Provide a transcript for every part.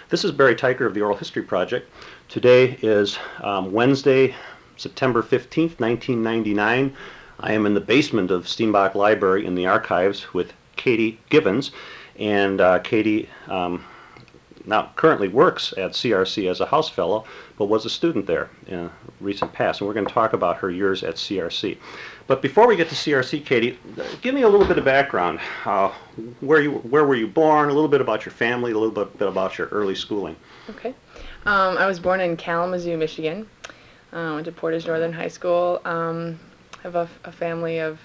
This is Barry Tyker of the Oral History Project. Today is Wednesday, September 15th, 1999. I am in the basement of Steenbach Library in the archives with Katie Givens, and Katie now currently works at CRC as a house fellow, but was a student there in recent past, and we're going to talk about her years at CRC. But before we get to CRC, Katie, give me a little bit of background. Where were you born? A little bit about your family. A little bit about your early schooling. Okay. I was born in Kalamazoo, Michigan. Went to Portage Northern High School. Have a family of.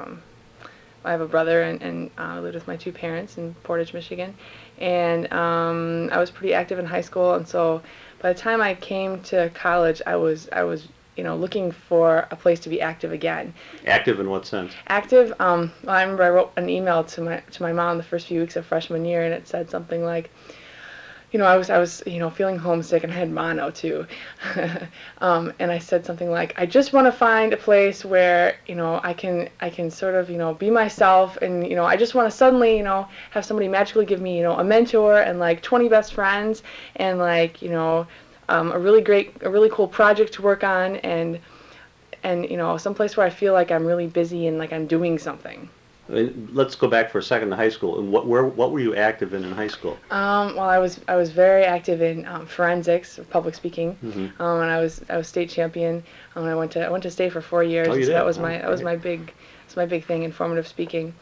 I have a brother, and I lived with my two parents in Portage, Michigan. And I was pretty active in high school, and so by the time I came to college, I was looking for a place to be active again. Active in what sense? Active. Well, I remember I wrote an email to my mom the first few weeks of freshman year, and it said something like, I was feeling homesick, and I had mono too, and I said something like, I just want to find a place where I can sort of be myself, and I just want to suddenly have somebody magically give me a mentor and like 20 best friends and like a really cool project to work on, and someplace where I feel like I'm really busy and like I'm doing something. Let's go back for a second to high school. And what were you active in high school? Well, I was very active in forensics, or public speaking, Mm-hmm. And I was state champion. I went to state for 4 years. Oh, you so did? that was my big thing, informative speaking,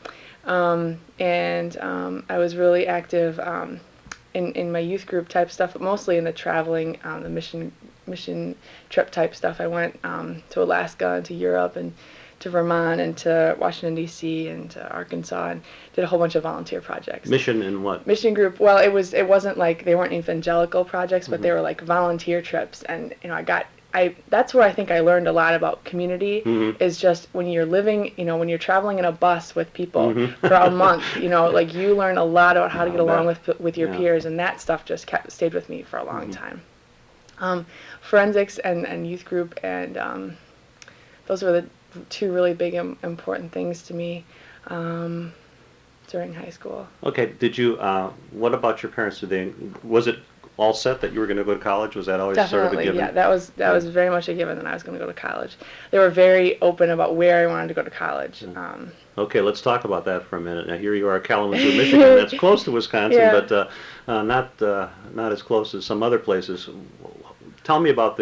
and I was really active in my youth group type stuff, but mostly in the traveling, the mission trip type stuff. I went to Alaska and to Europe and to Vermont and to Washington, D.C. and to Arkansas, and did a whole bunch of volunteer projects. Mission in what? Mission group. Well, it wasn't like they weren't evangelical projects, but Mm-hmm. they were like volunteer trips, and that's where I think I learned a lot about community. Mm-hmm. Is just when you're living, when you're traveling in a bus with people Mm-hmm. for a month, like you learn a lot about how to get along with your Yeah. peers, and that stuff just stayed with me for a long Mm-hmm. time. Forensics and youth group, and those were the two really big important things to me during high school. Okay. Did you? What about your parents? Was it all set that you were going to go to college? Was that always Definitely, sort of a given? yeah. That was very much a given that I was going to go to college. They were very open about where I wanted to go to college. Okay, let's talk about that for a minute. Now, here you are, Kalamazoo, Michigan. That's close to Wisconsin, Yeah. but not as close as some other places. Tell me about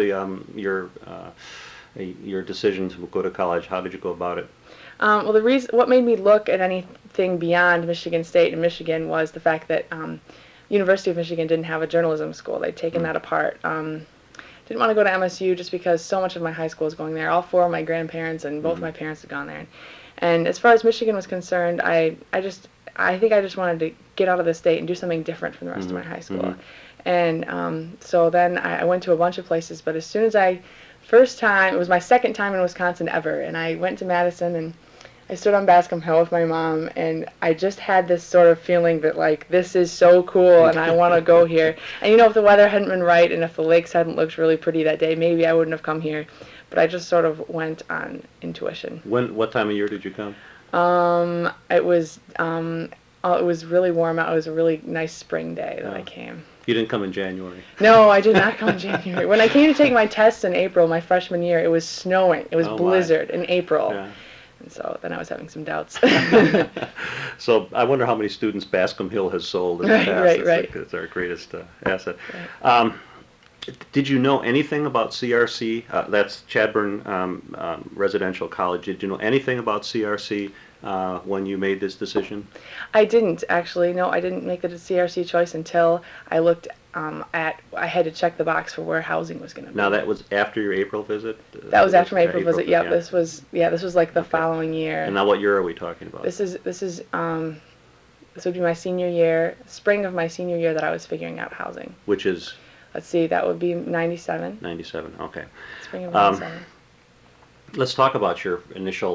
your decision to go to college. How did you go about it? Well, what made me look at anything beyond Michigan State and Michigan was the fact that University of Michigan didn't have a journalism school. They'd taken that apart. Didn't want to go to MSU just because so much of my high school was going there. All four of my grandparents and both my parents had gone there. And as far as Michigan was concerned, I think I just wanted to get out of the state and do something different from the rest of my high school. And so then I went to a bunch of places, but as soon as it was my second time in Wisconsin ever, and I went to Madison, and I stood on Bascom Hill with my mom, and I just had this sort of feeling that, like, this is so cool, and I want to go here. And, if the weather hadn't been right, and if the lakes hadn't looked really pretty that day, maybe I wouldn't have come here. But I just sort of went on intuition. What time of year did you come? It was really warm out. It was a really nice spring day that I came. You didn't come in January. No, I did not come in January. When I came to take my tests in April, my freshman year, it was snowing. It was blizzard in April. Yeah. And so then I was having some doubts. So I wonder how many students Bascom Hill has sold in the past. Right. It's our greatest asset. Right. Did you know anything about CRC? That's Chadbourn Residential College. Did you know anything about CRC when you made this decision? I didn't, actually. No, I didn't make the CRC choice until I looked I had to check the box for where housing was going to be. Now, that was after your April visit? That was after my April visit. Yeah, this was like the following year. And now what year are we talking about? This would be my senior year, spring of my senior year that I was figuring out housing. Which is? Let's see, that would be 97. 97, okay. Spring of 97. Let's talk about your initial,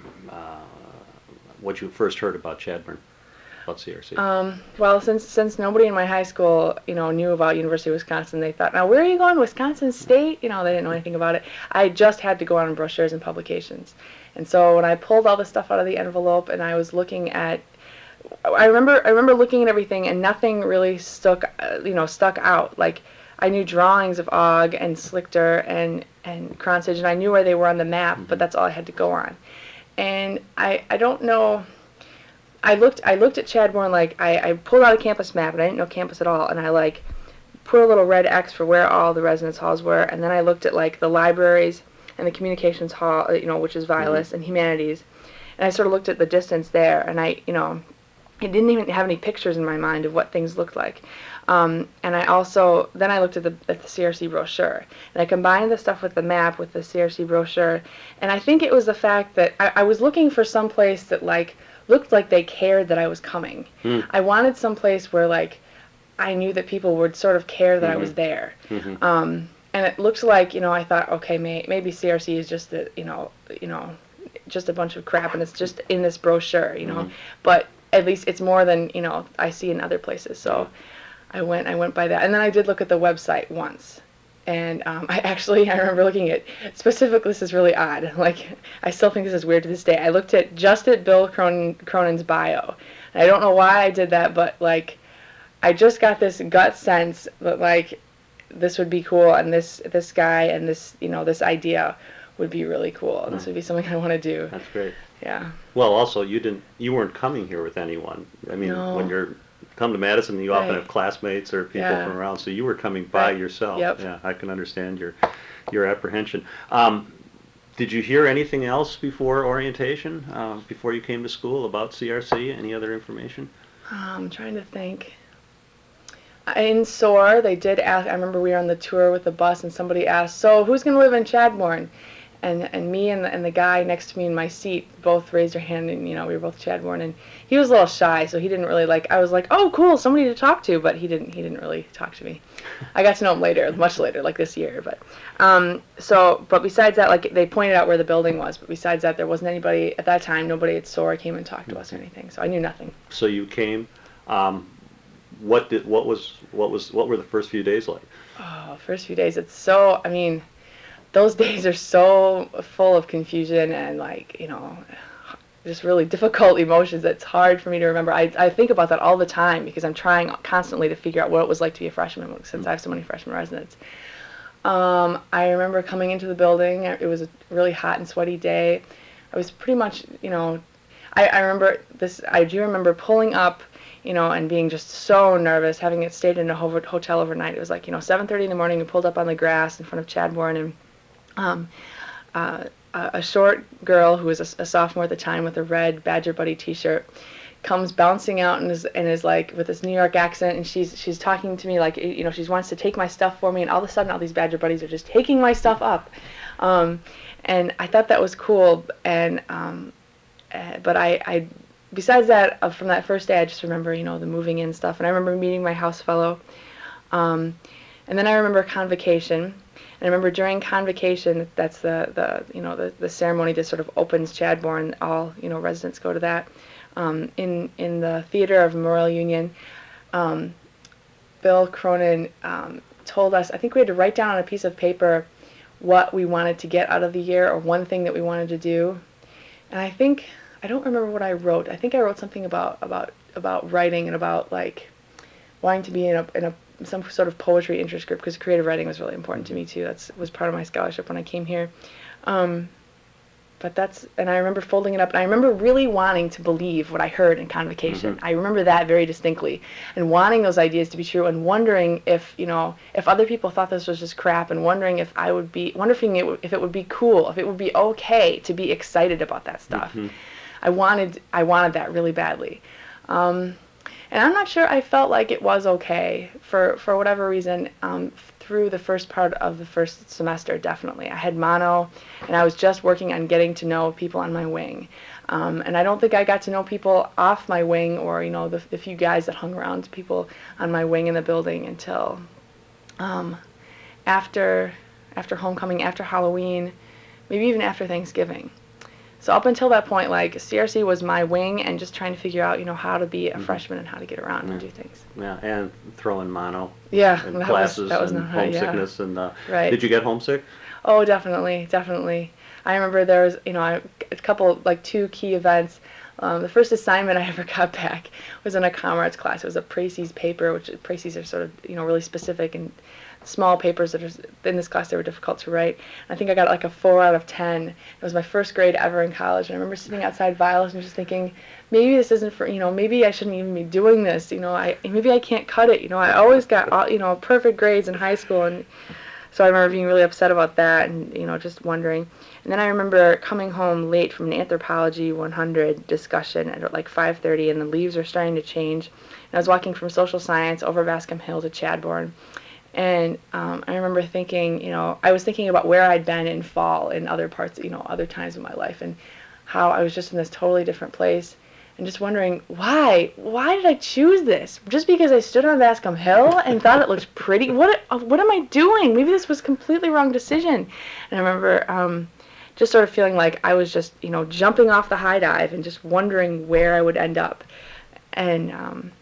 what you first heard about Chadbourn, about CRC. Well, since nobody in my high school, knew about University of Wisconsin, they thought, now where are you going, Wisconsin State? They didn't know anything about it. I just had to go on brochures and publications. And so when I pulled all the stuff out of the envelope and I was looking at I remember looking at everything and nothing really stuck out. Like I knew drawings of Og and Slichter and Kronsage, and I knew where they were on the map, but that's all I had to go on. And I don't know. I looked at Chadbourne, like I pulled out a campus map, and I didn't know campus at all, and I like put a little red X for where all the residence halls were, and then I looked at like the libraries and the communications hall, which is Vilas, and humanities, and I sort of looked at the distance there, and I didn't even have any pictures in my mind of what things looked like. And I also, then I looked at the CRC brochure, and I combined the stuff with the map with the CRC brochure, and I think it was the fact that I was looking for some place that like looked like they cared that I was coming. I wanted some place where like I knew that people would sort of care that I was there. And it looks like, I thought, okay, maybe CRC is just just a bunch of crap, and it's just in this brochure, but at least it's more than I see in other places. So I went by that, and then I did look at the website once, and I remember looking at specifically. This is really odd. Like I still think this is weird to this day. I looked at Bill Cronin's bio, and I don't know why I did that, but like I just got this gut sense that like this would be cool, and this guy and this this idea would be really cool, and this would be something I want to do. That's great. Yeah. Well, also you weren't coming here with anyone. I mean, No. when you're come to Madison, you often Right. have classmates or people Yeah. from around, so you were coming by Right. yourself. Yep. Yeah, I can understand your apprehension. Did you hear anything else before orientation, before you came to school about CRC? Any other information? I'm trying to think. In SOAR, they did ask. I remember we were on the tour with the bus, and somebody asked, "So who's going to live in Chadbourne?" And me and the guy next to me in my seat both raised our hand, and we were both Chadbourne, and he was a little shy, so he didn't really like. I was like, "Oh, cool, somebody to talk to," but he didn't really talk to me. I got to know him later, much later, like this year. But but besides that, like they pointed out where the building was, but besides that, there wasn't anybody at that time. Nobody at SOAR came and talked to us or anything, so I knew nothing. So you came. What were the first few days like? Oh, first few days, it's so. I mean. Those days are so full of confusion and just really difficult emotions. It's hard for me to remember. I think about that all the time because I'm trying constantly to figure out what it was like to be a freshman since I have so many freshman residents. I remember coming into the building. It was a really hot and sweaty day. I was pretty much, I remember this. I do remember pulling up, and being just so nervous, having stayed in a hotel overnight. It was like, 7:30 in the morning. We pulled up on the grass in front of Chadbourne, and a short girl who was a sophomore at the time with a red Badger Buddy T-shirt comes bouncing out and is like with this New York accent, and she's talking to me like she wants to take my stuff for me, and all of a sudden all these Badger Buddies are just taking my stuff up, and I thought that was cool, and but I besides that from that first day I just remember the moving in stuff, and I remember meeting my house fellow, and then I remember convocation. And I remember during convocation, that's the ceremony that sort of opens Chadbourne. All residents go to that. In the theater of Memorial Union, Bill Cronin told us. I think we had to write down on a piece of paper what we wanted to get out of the year, or one thing that we wanted to do. And I don't remember what I wrote. I think I wrote something about writing and about like wanting to be in a some sort of poetry interest group, because creative writing was really important to me too. That was part of my scholarship when I came here. And I remember folding it up, and I remember really wanting to believe what I heard in convocation. I remember that very distinctly, and wanting those ideas to be true, and wondering if other people thought this was just crap, and wondering if if it would be cool, if it would be okay to be excited about that stuff. I wanted that really badly. And I'm not sure I felt like it was okay for whatever reason through the first part of the first semester, definitely. I had mono, and I was just working on getting to know people on my wing. And I don't think I got to know people off my wing, or, the few guys that hung around people on my wing in the building until after homecoming, after Halloween, maybe even after Thanksgiving. So up until that point, like, CRC was my wing, and just trying to figure out, how to be a freshman and how to get around and do things. Yeah, and throw in mono. Yeah, and classes and homesickness. Yeah. And right. Did you get homesick? Oh, definitely. I remember there was, a couple, like 2 key events. The first assignment I ever got back was in a commerce class. It was a Précis paper, which Précis are sort of, really specific and small papers that are, in this class, they were difficult to write. And I think I got like a 4 out of 10. It was my first grade ever in college. And I remember sitting outside Violet and just thinking, maybe this isn't for, maybe I shouldn't even be doing this. Maybe I can't cut it. I always got, perfect grades in high school. And so I remember being really upset about that and, just wondering. And then I remember coming home late from an Anthropology 100 discussion at like 5:30, and the leaves are starting to change. And I was walking from social science over Bascom Hill to Chadbourne. And I remember thinking, I was thinking about where I'd been in fall in other parts, other times of my life, and how I was just in this totally different place. And just wondering, why did I choose this? Just because I stood on Bascom Hill and thought it looked pretty? What am I doing? Maybe this was a completely wrong decision. And I remember just sort of feeling like I was just, jumping off the high dive and just wondering where I would end up. And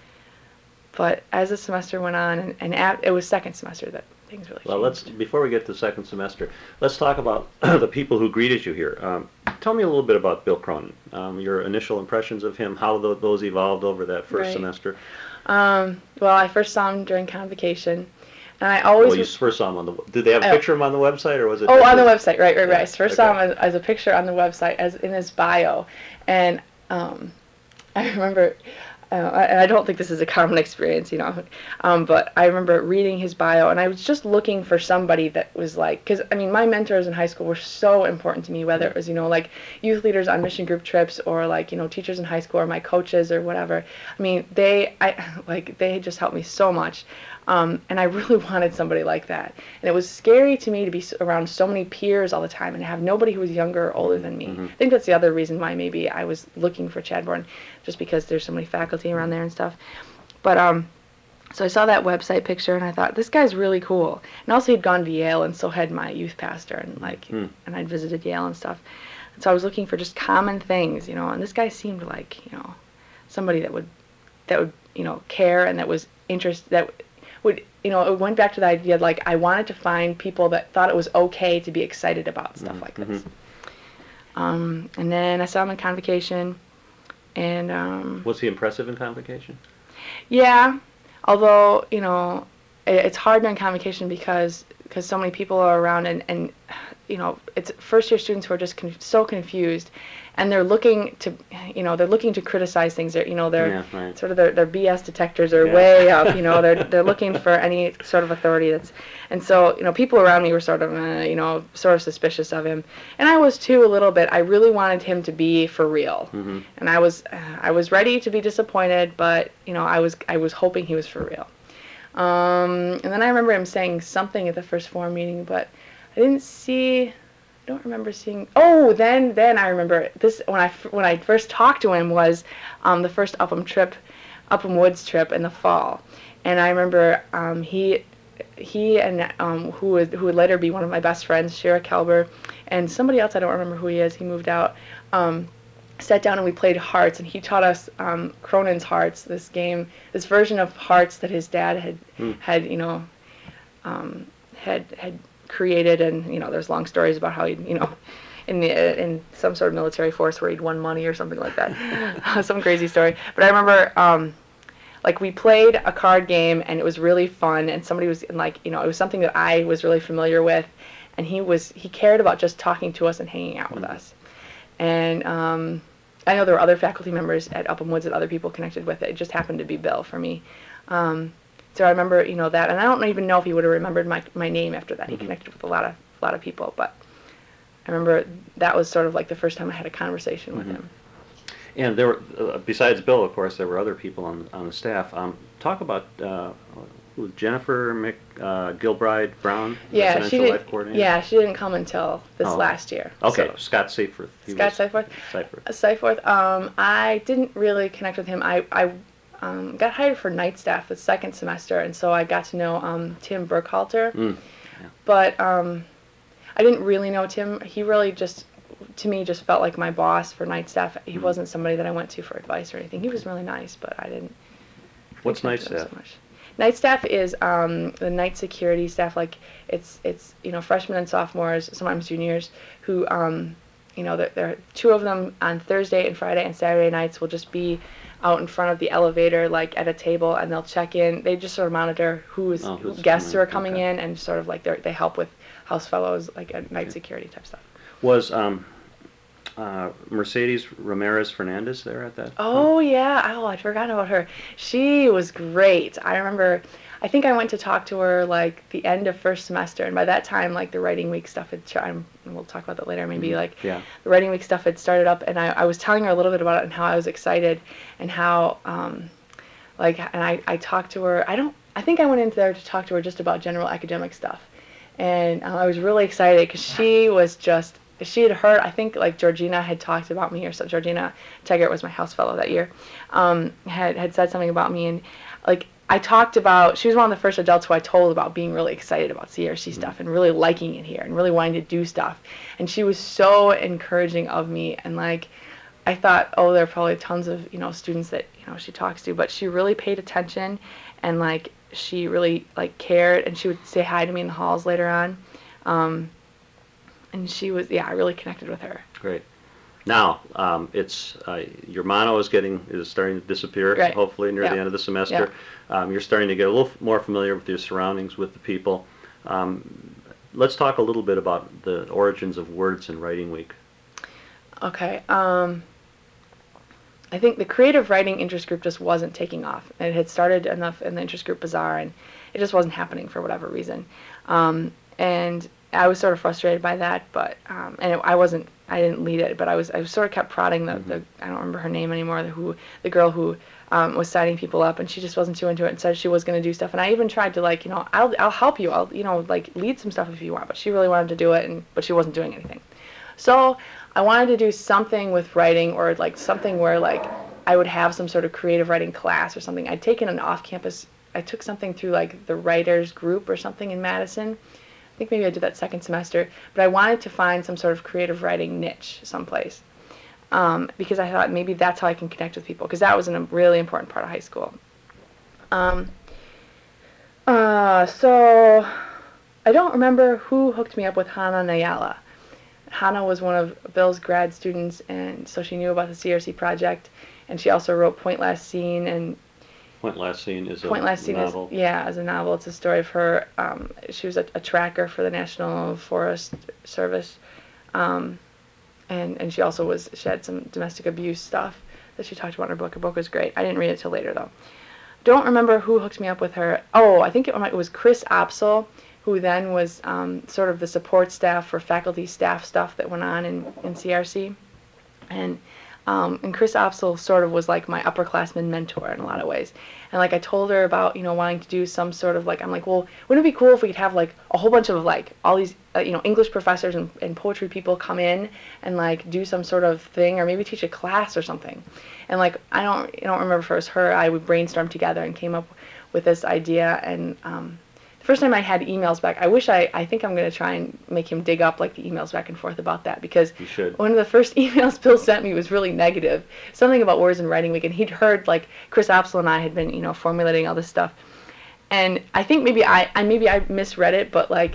but as the semester went on, and it was second semester that things really changed. Before we get to second semester, let's talk about the people who greeted you here. Tell me a little bit about Bill Cronin, your initial impressions of him, how those evolved over that first semester. Well, I first saw him during convocation, and I always... Well, you first saw him did they have a picture of him on the website, or was it... Oh, on the website, right. I first saw him as a picture on the website, as in his bio, and I remember... and I don't think this is a common experience, but I remember reading his bio, and I was just looking for somebody that was like, because, my mentors in high school were so important to me, whether it was, like youth leaders on mission group trips, or like, teachers in high school, or my coaches, or whatever. They just helped me so much. And I really wanted somebody like that. And it was scary to me to be around so many peers all the time and have nobody who was younger or older than me. Mm-hmm. I think that's the other reason why maybe I was looking for Chadbourne, just because there's so many faculty around there and stuff. But so I saw that website picture and I thought, this guy's really cool. And also he'd gone to Yale, and so had my youth pastor, and and I'd visited Yale and stuff. And so I was looking for just common things, and this guy seemed like, somebody that would care, and that was interested, it went back to the idea, like, I wanted to find people that thought it was okay to be excited about stuff like this. And then I saw him in convocation, and... Was he impressive in convocation? Yeah, although, it's hard during convocation because so many people are around, and it's first-year students who are just so confused, and they're looking to criticize things. They're sort of their BS detectors are way up. They're looking for any sort of authority and so people around me were sort of suspicious of him, and I was too, a little bit. I really wanted him to be for real, and I was ready to be disappointed, but I was hoping he was for real. And then I remember him saying something at the first forum meeting, but I don't remember seeing. Oh, then I remember this when I first talked to him was the first Upham Woods trip in the fall, and I remember he and who would later be one of my best friends, Shira Kelber, and somebody else, I don't remember who he is. He moved out. Sat down and we played Hearts, and he taught us Cronin's Hearts, this game, this version of Hearts that his dad had created, and there's long stories about how he in some sort of military force where he'd won money or something like that. Some crazy story. But I remember we played a card game, and it was really fun, and somebody was it was something that I was really familiar with, and he cared about just talking to us and hanging out with us. And I know there were other faculty members at Upham Woods that other people connected with. It just happened to be Bill for me. So I remember, that, and I don't even know if he would have remembered my name after that. He connected with a lot of people, but I remember that was sort of like the first time I had a conversation with him. And there were, besides Bill, of course, there were other people on the staff. Talk about Jennifer Gilbride Brown, residential life coordinator. Yeah, she didn't come until this last year. Okay, so. Scott Seiforth. Seiforth. I didn't really connect with him. I got hired for night staff the second semester, and so I got to know Tim Burkhalter. But I didn't really know Tim. He really just felt like my boss for night staff. He wasn't somebody that I went to for advice or anything. He was really nice, but I didn't. What's night staff? So much. Night staff is the night security staff. Like it's freshmen and sophomores, sometimes juniors, who there are two of them on Thursday and Friday and Saturday nights will just be out in front of the elevator, like at a table, and they'll check in. They just sort of monitor who's guests who are coming in, and sort of like they help with house fellows, like at night security type stuff. Was Mercedes Ramirez Fernandez there at that? Oh yeah. Oh, I'd forgotten about her. She was great. I remember. I think I went to talk to her like the end of first semester, and by that time, like the writing week stuff had. We'll talk about that later. Maybe the writing week stuff had started up, and I was telling her a little bit about it and how I was excited, and how and I talked to her. I think I went in there to talk to her just about general academic stuff, and I was really excited because she had heard, I think, like, Georgina had talked about me, or so. Georgina Teggart was my house fellow that year, had said something about me, and, like, she was one of the first adults who I told about being really excited about CRC stuff, and really liking it here, and really wanting to do stuff, and she was so encouraging of me, and, like, I thought, oh, there are probably tons of, students that, she talks to, but she really paid attention, and, like, she really, like, cared, and she would say hi to me in the halls later on, and she was, I really connected with her. Great. Now, it's your mono is starting to disappear, right. Hopefully near the end of the semester. You're starting to get a little more familiar with your surroundings, with the people. Let's talk a little bit about the origins of Words and Writing Week. Okay. I think the creative writing interest group just wasn't taking off. It had started enough in the interest group bazaar, and it just wasn't happening for whatever reason. And I was sort of frustrated by that, but and I didn't lead it, but I sort of kept prodding the I don't remember her name anymore, the girl who was signing people up, and she just wasn't too into it and said she was going to do stuff. And I even tried to, like, I'll help you, I'll like lead some stuff if you want, but she really wanted to do it, but she wasn't doing anything. So I wanted to do something with writing, or like something where, like, I would have some sort of creative writing class or something. I'd taken an off-campus, I took something through, like, the writers group or something in Madison. I think maybe I did that second semester, but I wanted to find some sort of creative writing niche someplace, because I thought maybe that's how I can connect with people, because that was a really important part of high school. So I don't remember who hooked me up with Hannah Nayala. Hannah was one of Bill's grad students, and so she knew about the CRC project, and she also wrote Point Last Scene, and Point Last Scene is a novel. As a novel. It's a story of her. She was a tracker for the National Forest Service, and she also she had some domestic abuse stuff that she talked about in her book. Her book was great. I didn't read it till later, though. Don't remember who hooked me up with her. Oh, I think it was Chris Opsel, who then was sort of the support staff for faculty staff stuff that went on in CRC, and Chris Opsel sort of was like my upperclassman mentor in a lot of ways. And, like, I told her about, wanting to do some sort of, like, I'm like, well, wouldn't it be cool if we could have, like, a whole bunch of, like, all these, English professors and poetry people come in and, like, do some sort of thing, or maybe teach a class or something. And, like, I don't remember if it was her. I would brainstorm together and came up with this idea, and first time I had emails back, I think I'm going to try and make him dig up, like, the emails back and forth about that, because one of the first emails Bill sent me was really negative, something about Words and Writing Week, and he'd heard, like, Chris Opsel and I had been, formulating all this stuff, and I think maybe I misread it, but, like,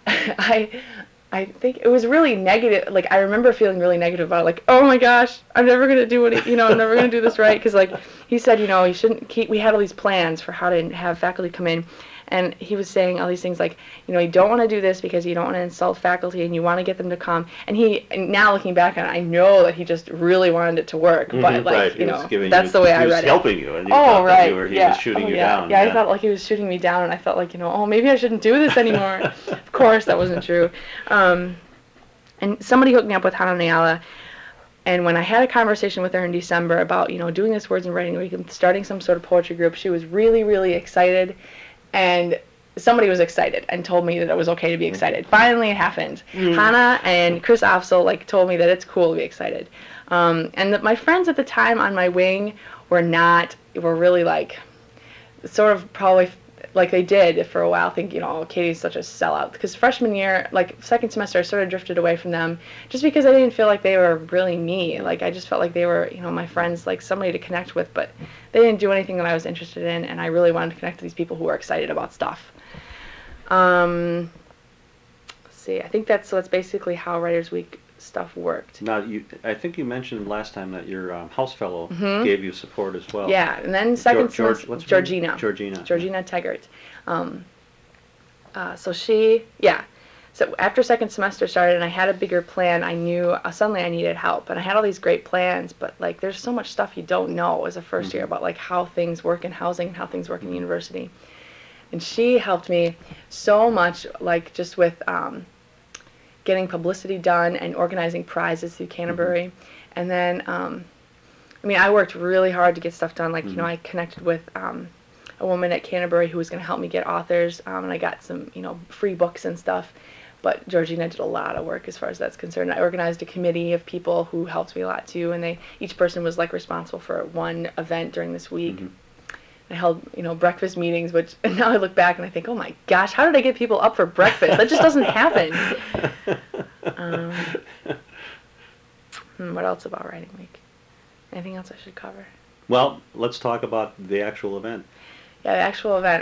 I think it was really negative. Like, I remember feeling really negative about it, like, oh my gosh, I'm never going to do I'm never going to do this right, because, like, he said, you shouldn't we had all these plans for how to have faculty come in. And he was saying all these things like, you don't want to do this because you don't want to insult faculty, and you want to get them to come. And now looking back on it, I know that he just really wanted it to work. But, like, that's the way I read it. He was helping you, and you thought that he was shooting you down. Yeah, I felt like he was shooting me down, and I felt like, oh, maybe I shouldn't do this anymore. Of course, that wasn't true. And somebody hooked me up with Hannah Nayala. And when I had a conversation with her in December about, doing this Words and Writing Week and starting some sort of poetry group, she was really, really excited. And somebody was excited and told me that it was okay to be excited. Finally, it happened. Hannah and Chris Opsel, like, told me that it's cool to be excited. And that my friends at the time on my wing were really, like, sort of probably, like, they did for a while think, Katie's such a sellout. Because freshman year, like, second semester, I sort of drifted away from them just because I didn't feel like they were really me. Like, I just felt like they were, my friends, like, somebody to connect with, but they didn't do anything that I was interested in, and I really wanted to connect to these people who were excited about stuff. Let's see, I think that's basically how Writers Week stuff worked. Now, I think you mentioned last time that your house fellow gave you support as well. Yeah, and then second semester, what's her name? Georgina Georgina Teggart. So after second semester started and I had a bigger plan, I knew suddenly I needed help. And I had all these great plans, but like there's so much stuff you don't know as a first year about like how things work in housing and how things work in university. And she helped me so much, like just with getting publicity done and organizing prizes through Canterbury. And then, I worked really hard to get stuff done. Like, I connected with a woman at Canterbury who was going to help me get authors, and I got some, free books and stuff. But Georgina did a lot of work as far as that's concerned. I organized a committee of people who helped me a lot too, and each person was like responsible for one event during this week. I held, breakfast meetings, which now I look back and I think, oh my gosh, how did I get people up for breakfast? That just doesn't happen. What else about Writing Week? Anything else I should cover? Well, let's talk about the actual event. Yeah, the actual event.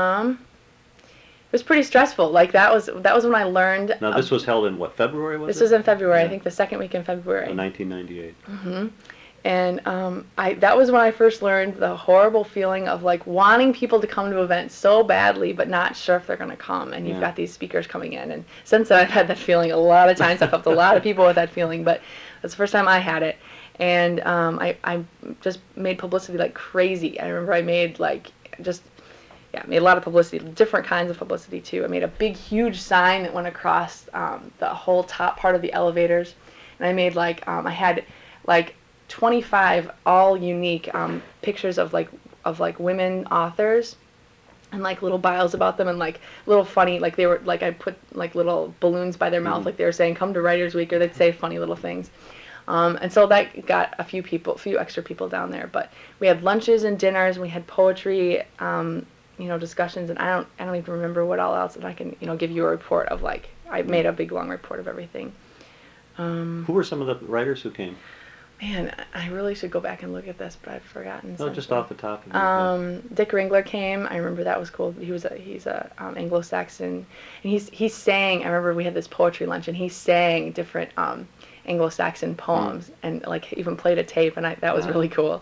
It was pretty stressful. Like that was when I learned. Now this was held in what, February? This was in February. Yeah. I think the second week in February. 1998. And that was when I first learned the horrible feeling of like wanting people to come to events so badly, but not sure if they're going to come. And you've got these speakers coming in. And since then, I've had that feeling a lot of times. I've helped a lot of people with that feeling, but that's the first time I had it. And I just made publicity like crazy. I remember I made made a lot of publicity, different kinds of publicity too. I made a big, huge sign that went across the whole top part of the elevators. And I made I had 25 all unique pictures of women authors and like little bios about them and like little funny, like they were like I put like little balloons by their mouth, like they were saying come to Writers Week, or they'd say funny little things. And so that got a few extra people down there. But we had lunches and dinners, and we had poetry, discussions, and I don't even remember what all else. And I can give you a report of I made a big long report of everything. Who were some of the writers who came? Man, I really should go back and look at this, but I've forgotten. No, just off the top of your head. Dick Ringler came. I remember that was cool. He's a Anglo-Saxon, and he sang. I remember we had this poetry lunch, and he sang different Anglo-Saxon poems, and even played a tape, and that was really cool.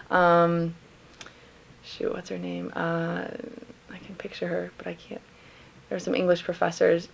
What's her name? I can picture her, but I can't. There were some English professors.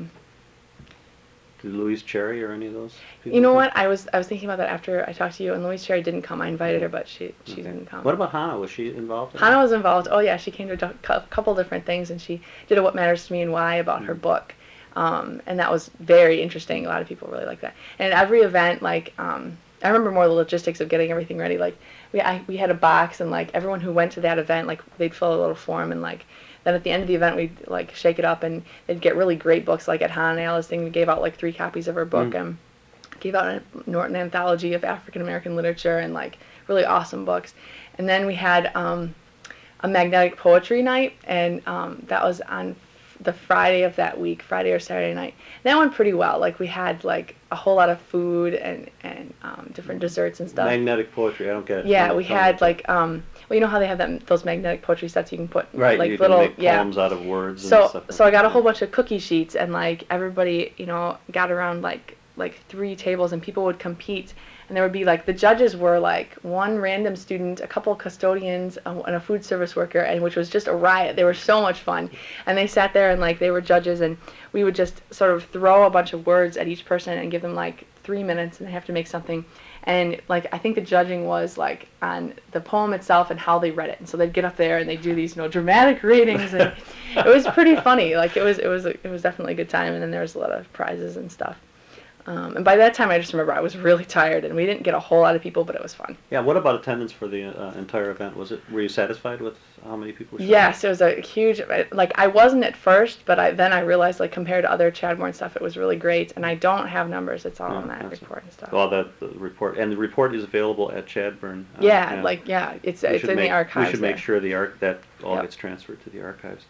Did Louise Cherry or any of those people? You know what? I was thinking about that after I talked to you, and Louise Cherry didn't come. I invited her, but she didn't come. What about Hannah? Was she involved? Hannah was involved. Oh yeah, she came to a couple different things, and she did a What Matters to Me and Why about her book, and that was very interesting. A lot of people really liked that. And at every event, I remember more the logistics of getting everything ready. We had a box, and everyone who went to that event, they'd fill a little form, and then at the end of the event, we'd shake it up, and they'd get really great books. Like at Hannah Alice thing, we gave out 3 copies of her book, and gave out a Norton Anthology of African American Literature, and really awesome books. And then we had a magnetic poetry night, and that was on the Friday of that week, Friday or Saturday night. That went pretty well. We had a whole lot of food and different desserts and stuff. Magnetic poetry, I don't get it. Yeah, we had you know how they have those magnetic poetry sets you can put you little can make poems out of words and stuff. So I got a whole bunch of cookie sheets, and everybody got around 3 tables, and people would compete. And there would be the judges were one random student, a couple of custodians, and a food service worker, and which was just a riot. They were so much fun. And they sat there and they were judges, and we would just sort of throw a bunch of words at each person and give them 3 minutes, and they have to make something. And I think the judging was on the poem itself and how they read it. And so they'd get up there and they'd do these dramatic readings, and it was pretty funny. It was definitely a good time. And then there was a lot of prizes and stuff. And by that time, I just remember I was really tired, and we didn't get a whole lot of people, but it was fun. Yeah. What about attendance for the entire event? Were you satisfied with how many people showed? Yes, it was a huge. I wasn't at first, but then I realized compared to other Chadbourne stuff, it was really great. And I don't have numbers; it's all in that report and stuff. Well, the report is available at Chadbourne. It's in the archives. We should make sure that all gets transferred to the archives.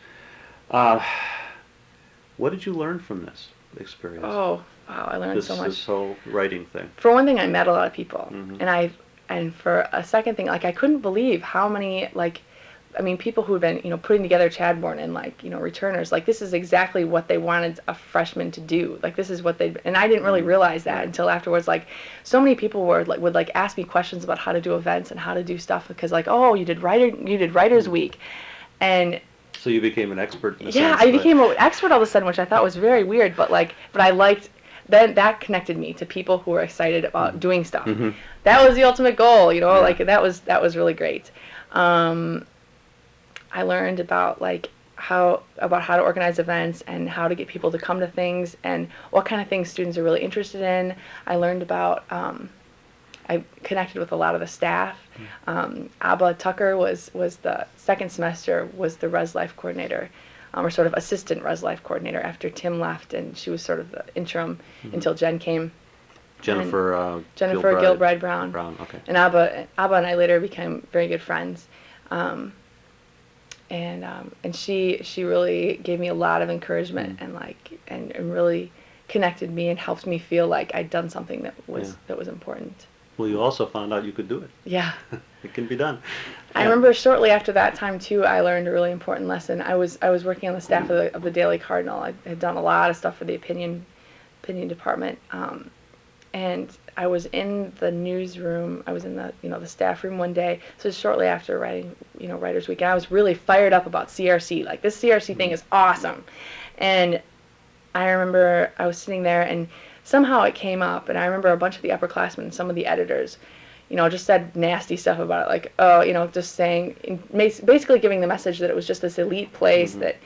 What did you learn from this experience? Oh. Wow, I learned so much. This whole writing thing. For one thing, I met a lot of people, and for a second thing, I couldn't believe how many I mean, people who had been, putting together Chadbourne and like, returners, like this is exactly what they wanted a freshman to do. Like this is what and I didn't really realize that until afterwards. Like so many people would like ask me questions about how to do events and how to do stuff because like, oh, you did Writers Week, and so you became an expert in a yeah, sense, I became an expert all of a sudden, which I thought was very weird, but I liked. Then that connected me to people who were excited about doing stuff. Mm-hmm. That was the ultimate goal, like that was really great. I learned about how to organize events and how to get people to come to things and what kind of things students are really interested in. I learned about I connected with a lot of the staff. Abba Tucker was the second semester was the Res Life coordinator. Or sort of assistant Res Life coordinator after Tim left, and she was sort of the interim until Jen came. Jennifer Gilbride Brown. Okay. And Abba and I later became very good friends. And she really gave me a lot of encouragement and really connected me and helped me feel like I'd done something that was important. Well, you also found out you could do it. Yeah. It can be done. I remember shortly after that time too, I learned a really important lesson. I was working on the staff of the Daily Cardinal. I had done a lot of stuff for the opinion department, and I was in the newsroom. I was in the staff room one day. So shortly after writing Writers Week, and I was really fired up about CRC. Like this CRC thing is awesome, and I remember I was sitting there and somehow it came up, and I remember a bunch of the upperclassmen, some of the editors, just said nasty stuff about it, like, oh, just saying, basically giving the message that it was just this elite place that,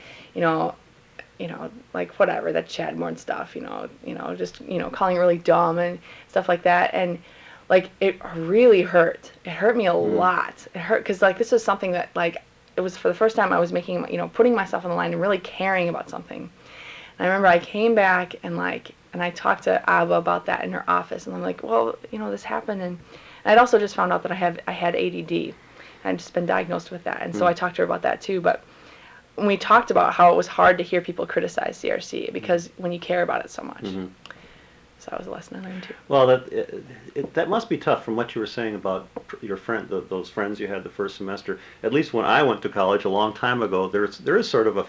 like whatever, that Chadbourne stuff, just, calling it really dumb and stuff like that. And like, it really hurt. It hurt me a lot. It hurt because like, this was something that like, it was for the first time I was making, putting myself on the line and really caring about something. And I remember I came back and I talked to Abba about that in her office, and I'm like, well, this happened, and I'd also just found out that I had ADD. I'd just been diagnosed with that, and so I talked to her about that too. But when we talked about how it was hard to hear people criticize CRC because when you care about it so much. Mm-hmm. So that was a lesson I learned too. Well, that must be tough from what you were saying about your friend, those friends you had the first semester. At least when I went to college a long time ago, there is sort of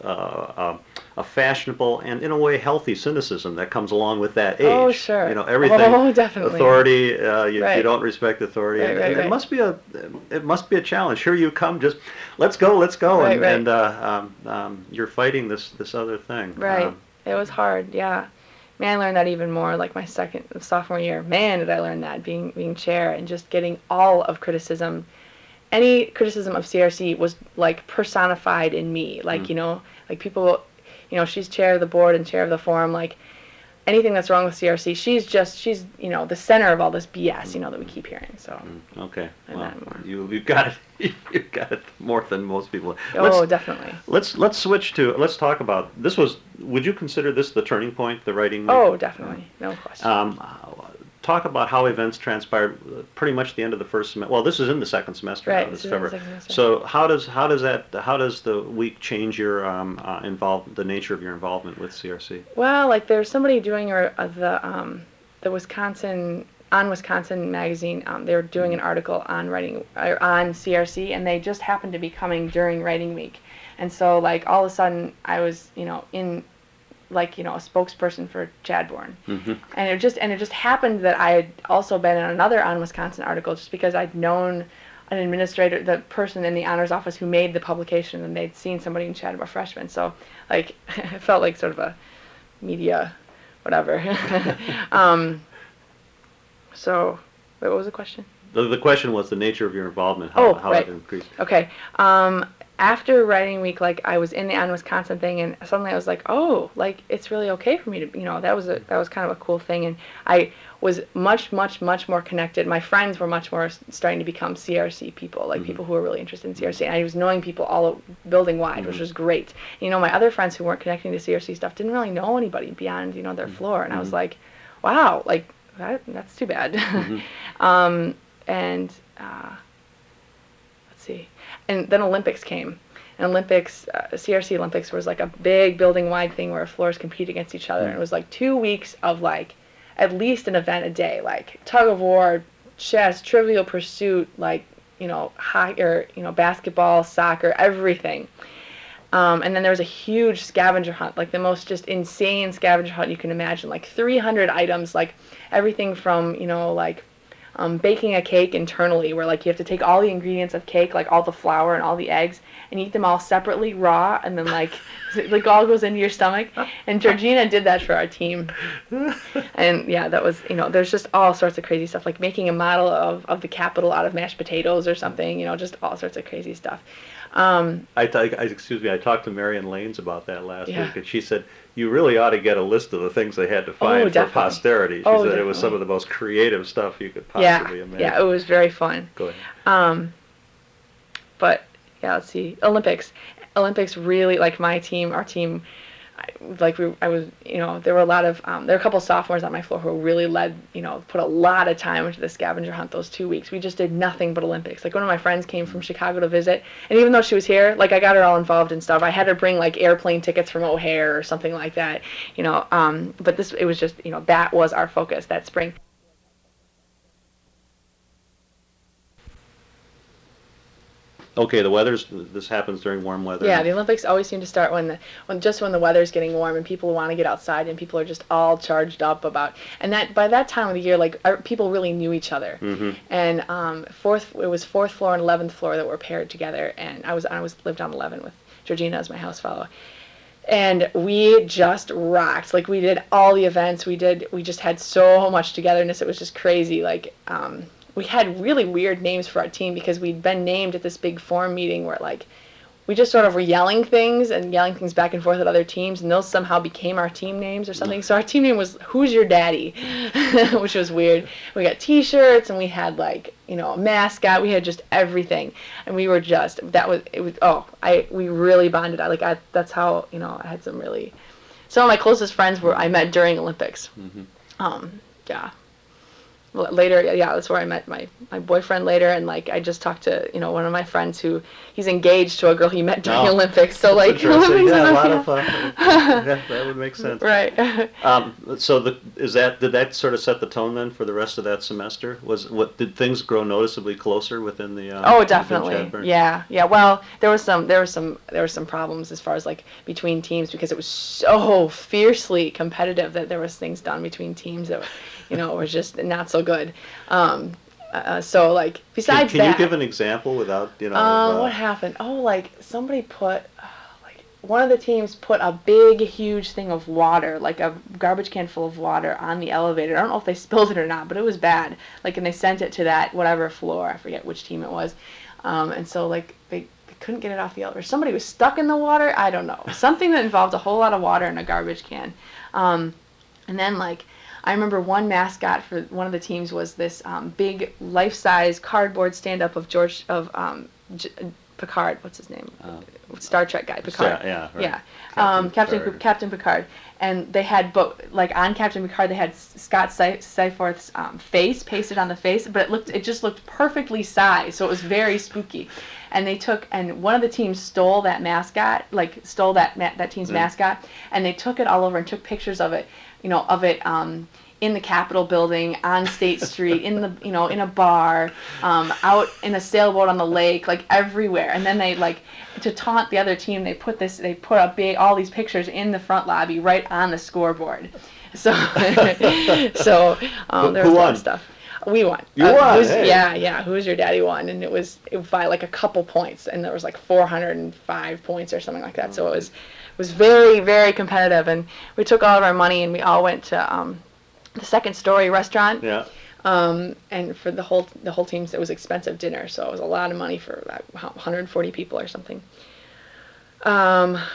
a fashionable and in a way healthy cynicism that comes along with that age. Oh, sure. Everything. Oh, definitely. Authority. You don't respect authority. Right. It must be a challenge. Here you come, just let's go, right. and you're fighting this other thing. Right. It was hard. Yeah. Man, I learned that even more, like my sophomore year. Man, did I learn that, being chair and just getting all of criticism. Any criticism of CRC was, like, personified in me. Like, like people, she's chair of the board and chair of the forum. Like, anything that's wrong with CRC, she's the center of all this BS, that we keep hearing. So. Okay. Well, you've got it. You've got it more than most people. Definitely. Let's switch to. Let's talk about this. Would you consider this the turning point, the writing? Oh, definitely, no question. Talk about how events transpired. Pretty much the end of the first semester. Well, this is in the second semester. Right. This February. So how does the week change your the nature of your involvement with CRC? Well, like there's somebody doing the Wisconsin magazine. They were doing an article on on CRC, and they just happened to be coming during writing week, and so like all of a sudden I was in like a spokesperson for Chadbourne, and it just happened that I had also been in another On Wisconsin article just because I'd known an administrator, the person in the honors office who made the publication, and they'd seen somebody in Chadbourne freshman, so like it felt like sort of a media whatever. So, what was the question? The question was the nature of your involvement, how it increased. Okay. After writing week, like I was in the On Wisconsin thing, and suddenly I was like, oh, like it's really okay for me to, that was kind of a cool thing, and I was much more connected. My friends were much more starting to become CRC people, like people who were really interested in CRC, and I was knowing people all building wide, which was great. My other friends who weren't connecting to CRC stuff didn't really know anybody beyond, their floor, and I was like, wow, like. That's too bad. Let's see. And then Olympics came. And CRC Olympics was like a big building-wide thing where floors compete against each other. And it was like 2 weeks of like at least an event a day, like tug of war, chess, Trivial Pursuit, like, hockey or basketball, soccer, everything. And then there was a huge scavenger hunt, like the most just insane scavenger hunt you can imagine, like 300 items, like everything from, baking a cake internally, where like you have to take all the ingredients of cake, like all the flour and all the eggs, and eat them all separately raw, and then like all goes into your stomach. And Georgina did that for our team. And yeah, that was, there's just all sorts of crazy stuff, like making a model of the Capitol out of mashed potatoes or something, just all sorts of crazy stuff. I talked to Marion Lanes about that last week, and she said, you really ought to get a list of the things they had to find for posterity. She said definitely. It was some of the most creative stuff you could possibly imagine. Yeah, it was very fun. Go ahead. But, yeah, let's see. Olympics really, like our team, there were a lot of, there were a couple sophomores on my floor who really put a lot of time into the scavenger hunt those 2 weeks. We just did nothing but Olympics. Like, one of my friends came from Chicago to visit, and even though she was here, like, I got her all involved in stuff. I had her bring, like, airplane tickets from O'Hare or something like that, but it was just, that was our focus that spring. Okay, this happens during warm weather. Yeah, the Olympics always seem to start when the weather's getting warm and people want to get outside and people are just all charged up about. And that by that time of the year, like people really knew each other. Mm-hmm. And it was 4th floor and 11th floor that were paired together, and I lived on 11 with Georgina as my house fellow. And we just rocked. Like, we did all the events. We just had so much togetherness. It was just crazy. Like, we had really weird names for our team because we'd been named at this big forum meeting where, like, we just sort of were yelling things back and forth at other teams, and those somehow became our team names or something. So our team name was Who's Your Daddy, which was weird. We got T-shirts, and we had, like, a mascot. We had just everything, and we were just, we really bonded. That's how, I had some of my closest friends I met during Olympics. Mm-hmm. Yeah. Later, that's where I met my boyfriend later, and like I just talked to one of my friends he's engaged to a girl he met during Olympics. So like Olympics, a lot of fun. Yeah, that would make sense. Right. So did that sort of set the tone then for the rest of that semester? Did things grow noticeably closer within the? Oh, definitely. Yeah. Well, there was some problems as far as like between teams because it was so fiercely competitive that there was things done between teams that was just not so good. So like besides can you give an example without what happened? Like somebody put one of the teams put a big huge thing of water, like a garbage can full of water, on the elevator. I don't know if they spilled it or not, but it was bad. Like, and they sent it to that whatever floor, I forget which team it was, and so like they couldn't get it off the elevator. Somebody was stuck in the water. I don't know, something that involved a whole lot of water in a garbage can, and then like. I remember one mascot for one of the teams was this big life-size cardboard stand-up of Picard. What's his name? Star Trek guy, Picard. Yeah, right. Yeah. Captain Picard. And they had on Captain Picard they had Scott Seaforth's face pasted on the face, but it just looked perfectly sized, so it was very spooky. And one of the teams stole that mascot, that team's mascot, and they took it all over and took pictures of it. In the Capitol building, on State Street, in a bar, out in a sailboat on the lake, like everywhere. And then they to taunt the other team, they put all these pictures in the front lobby right on the scoreboard. So, there was a lot of stuff. We won. You won. Hey. Yeah. Who's Your Daddy won, and it was by like a couple points, and there was like 405 points or something like that. So it was very, very competitive, and we took all of our money and we all went to the Second Story restaurant. Yeah. And for the whole team, it was expensive dinner, so it was a lot of money for 140 people or something. Yeah.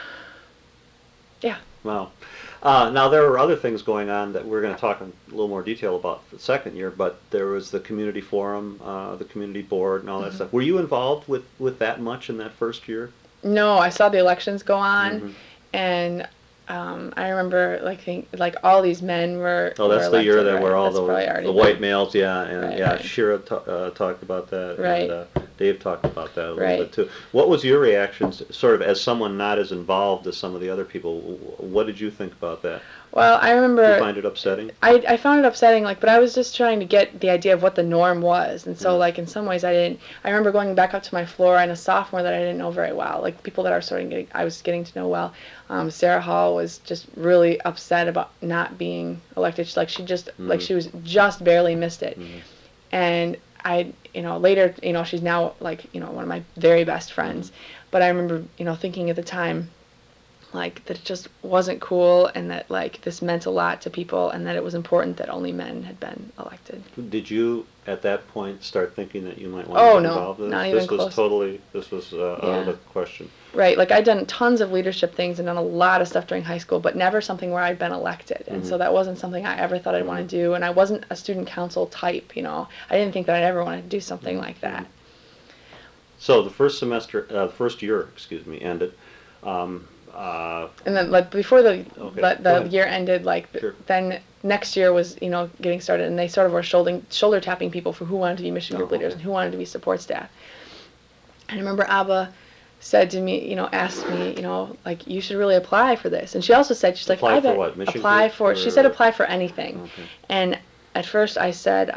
Wow. Now there were other things going on that we're going to talk in a little more detail about for the second year, but there was the community forum, the community board, and all that stuff. Were you involved with that much in that first year? No, I saw the elections go on, and I remember all these men were. Oh, that's were the year elected, that right? were all That's the white males, yeah, and right. Shira talked about that, right. and Dave talked about that a little right. bit too. What was your reaction, sort of as someone not as involved as some of the other people? What did you think about that? Well, I remember. Did you find it upsetting? I found it upsetting, like, but I was just trying to get the idea of what the norm was, and so, Mm. like, in some ways, I didn't. I remember going back up to my floor and a sophomore that I didn't know very well, like people that I was getting to know well. Sarah Hall was just really upset about not being elected. Like she was just barely missed it, and later, she's now like, one of my very best friends, but I remember, thinking at the time, like, that it just wasn't cool, and that, like, this meant a lot to people, and that it was important that only men had been elected. Did you, at that point, start thinking that you might want to get involved in this? Not even close. This was out of the question. Right, like, I'd done tons of leadership things and done a lot of stuff during high school, but never something where I'd been elected, and so that wasn't something I ever thought I'd want to do, and I wasn't a student council type, I didn't think that I'd ever want to do something like that. So the first year, ended. And then, like, before the ahead. year ended, like, Sure. then next year was, getting started, and they sort of were shoulder tapping people for who wanted to be mission group leaders and who wanted to be support staff. And I remember Abba said to me, asked me, like, you should really apply for this. And she also said, she's like, apply for what? Mission apply group, for, she said apply for anything. Okay. And at first I said,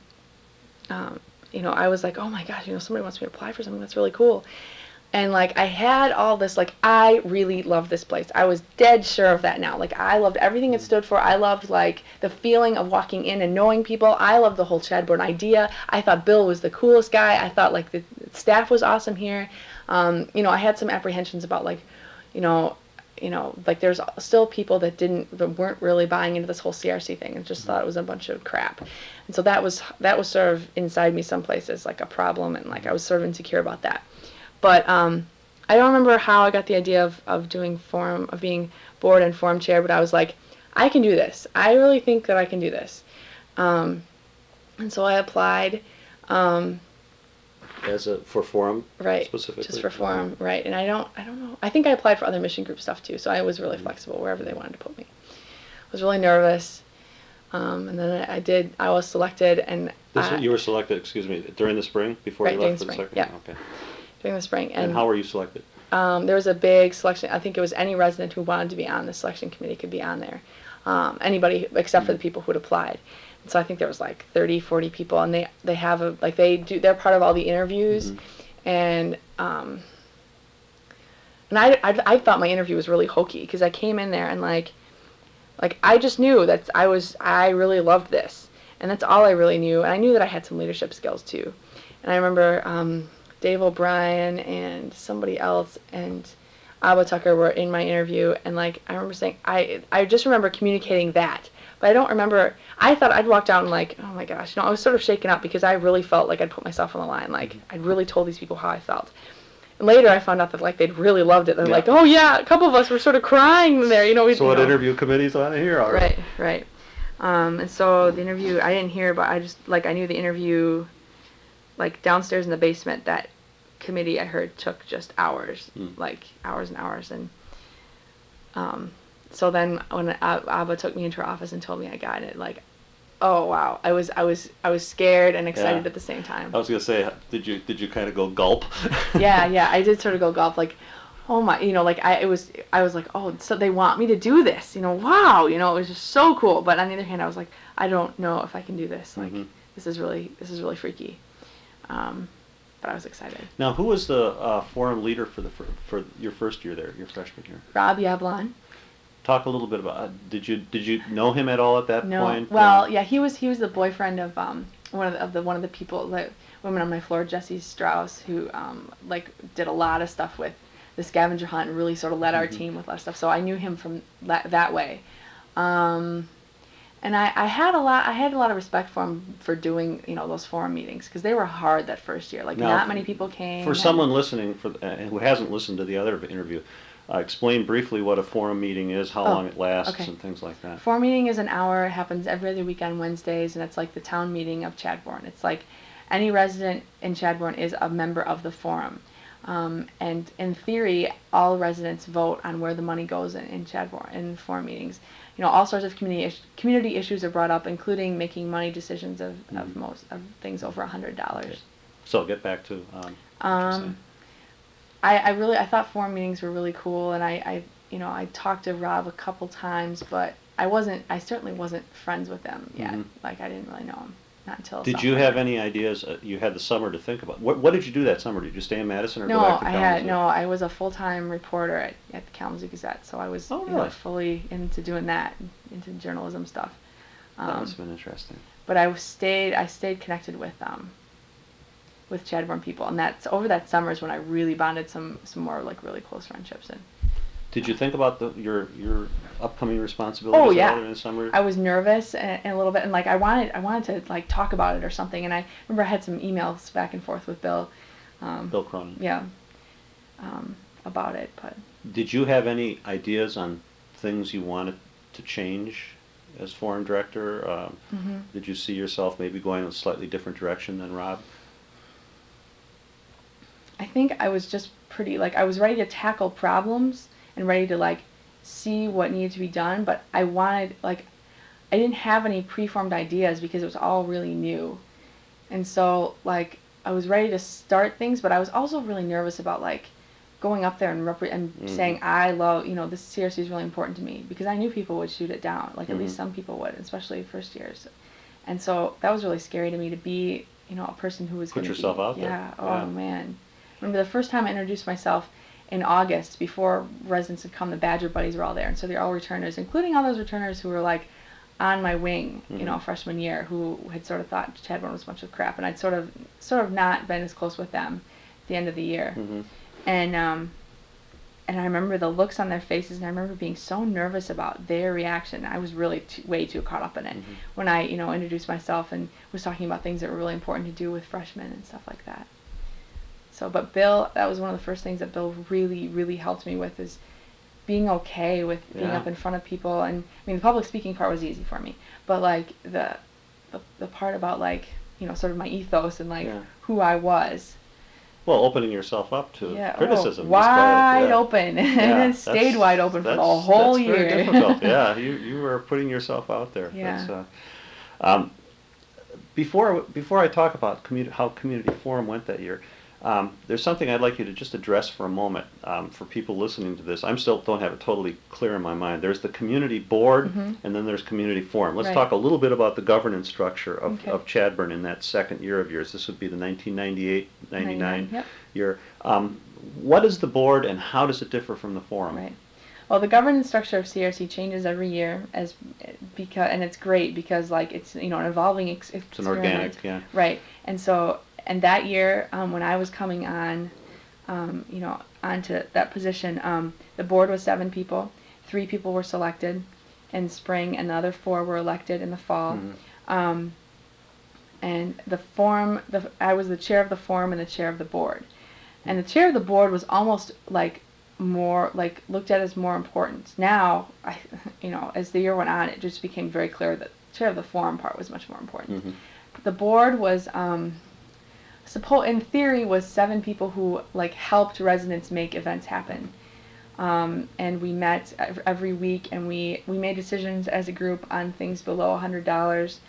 I was like, oh my gosh, somebody wants me to apply for something, that's really cool. And, like, I had all this, like, I really loved this place. I was dead sure of that now. Like, I loved everything it stood for. I loved, like, the feeling of walking in and knowing people. I loved the whole Chadbourne idea. I thought Bill was the coolest guy. I thought, like, the staff was awesome here. I had some apprehensions about, like, like, there's still people that weren't really buying into this whole CRC thing and just thought it was a bunch of crap. And so that was sort of inside me some places, like, a problem, and, like, I was sort of insecure about that. But I don't remember how I got the idea of being board and forum chair, but I was like, I can do this. I really think that I can do this. And so I applied. For forum? Right. Specifically? Just for forum, right. And I don't know. I think I applied for other mission group stuff too, so I was really flexible wherever they wanted to put me. I was really nervous. And then I was selected, and you were selected, during the spring, before you left for the second? Yeah. Okay. During the spring. And how were you selected? There was a big selection. I think it was any resident who wanted to be on the selection committee could be on there. Anybody except for the people who had applied. And so I think there was like 30, 40 people, and they're part of all the interviews, and I thought my interview was really hokey because I came in there and like I just knew that I really loved this, and that's all I really knew, and I knew that I had some leadership skills too. And I remember Dave O'Brien and somebody else and Abba Tucker were in my interview, and like I remember saying, I just remember communicating that, but I don't remember. I thought I'd walked out and like, oh my gosh, I was sort of shaken up because I really felt like I'd put myself on the line, like I'd really told these people how I felt. And later I found out that like they'd really loved it. They're like, oh yeah, a couple of us were sort of crying there, So what interview committees on it here? Right. And so the interview I didn't hear, but I knew the interview. Like downstairs in the basement, that committee I heard took just hours, like hours and hours, and so then when Abba took me into her office and told me I got it, like, oh wow, I was scared and excited at the same time. I was gonna say, did you kind of go gulp? yeah, I did sort of go gulp, like, oh my, like I was like, oh, so they want me to do this, wow, it was just so cool. But on the other hand, I was like, I don't know if I can do this, like this is really freaky. But I was excited. Now, who was the forum leader for your first year there, your freshman year? Rob Yablon. Talk a little bit about. Did you know him at all at that point? No. Well, yeah, he was the boyfriend of one of the people, the women on my floor, Jessie Strauss, who did a lot of stuff with the scavenger hunt and really sort of led our team with a lot of stuff. So I knew him from that way. And I had a lot of respect for him for doing those forum meetings because they were hard that first year. Like now, not many people came. For someone listening who hasn't listened to the other interview, explain briefly what a forum meeting is, how long it lasts, and things like that. Forum meeting is an hour. It happens every other week on Wednesdays, and it's like the town meeting of Chadbourne. It's like any resident in Chadbourne is a member of the forum. And in theory, all residents vote on where the money goes in Chadbourne in forum meetings. All sorts of community issues are brought up, including making money decisions of most of things over $100. Okay. So get back to. I thought forum meetings were really cool, and I talked to Rob a couple times, but I certainly wasn't friends with them yet. Mhm. Like, I didn't really know them. Not until Did you sophomore have year. any ideas? You had the summer to think about. What did you do that summer? Did you stay in Madison or No, go back to I Kalamazoo? I was a full-time reporter at the Kalamazoo Gazette, so I was Oh, you know, really? fully into doing that, into journalism stuff. That must have been interesting. But I stayed connected with Chadbourne people, and that's over that summer is when I really bonded some more like really close friendships. And Did you think about your upcoming responsibilities Oh, at yeah. all in the summer? I was nervous and a little bit, and like I wanted to like talk about it or something. And I remember I had some emails back and forth with Bill. Bill Cronin. Yeah. About it, but Did you have any ideas on things you wanted to change as forum director? Did you see yourself maybe going in a slightly different direction than Rob? I think I was just pretty like I was ready to tackle problems and ready to like see what needed to be done, but I wanted like I didn't have any preformed ideas because it was all really new. And so like I was ready to start things, but I was also really nervous about like going up there and saying I love, this CRC is really important to me, because I knew people would shoot it down. Like at least some people would, especially first years. And so that was really scary to me to be, a person who was Put gonna yourself out there. Yeah. Oh Yeah. man. Remember the first time I introduced myself in August, before residents had come, the Badger Buddies were all there, and so they're all returners, including all those returners who were like on my wing, freshman year, who had sort of thought Chadbourne was a bunch of crap, and I'd sort of not been as close with them at the end of the year, and I remember the looks on their faces, and I remember being so nervous about their reaction. I was really way too caught up in it when I, introduced myself and was talking about things that were really important to do with freshmen and stuff like that. So, but Bill, that was one of the first things that Bill really, really helped me with, is being okay with being up in front of people. And I mean, the public speaking part was easy for me, but like the part about like, sort of my ethos and like who I was. Well, opening yourself up to criticism. Wide open, and it stayed wide open for the whole year. That's very difficult. Yeah, you were putting yourself out there. Yeah. Before I talk about how Community Forum went that year, there's something I'd like you to just address for a moment for people listening to this. I still don't have it totally clear in my mind. There's the Community Board, and then there's Community Forum. Let's talk a little bit about the governance structure of Chadbourne in that second year of yours. This would be the 1998-99 year. What is the board, and how does it differ from the forum? Right. Well, the governance structure of CRC changes every year, and it's great because like it's an evolving experience. It's an organic, Right, and that year, when I was coming on, onto that position, the board was 7 people. 3 people were selected in spring, and the other 4 were elected in the fall. And the forum, I was the chair of the forum and the chair of the board. And the chair of the board was almost like more like looked at as more important. Now, as the year went on, it just became very clear that the chair of the forum part was much more important. The board was in theory was 7 people who like helped residents make events happen, and we met every week, and we made decisions as a group on things below $100.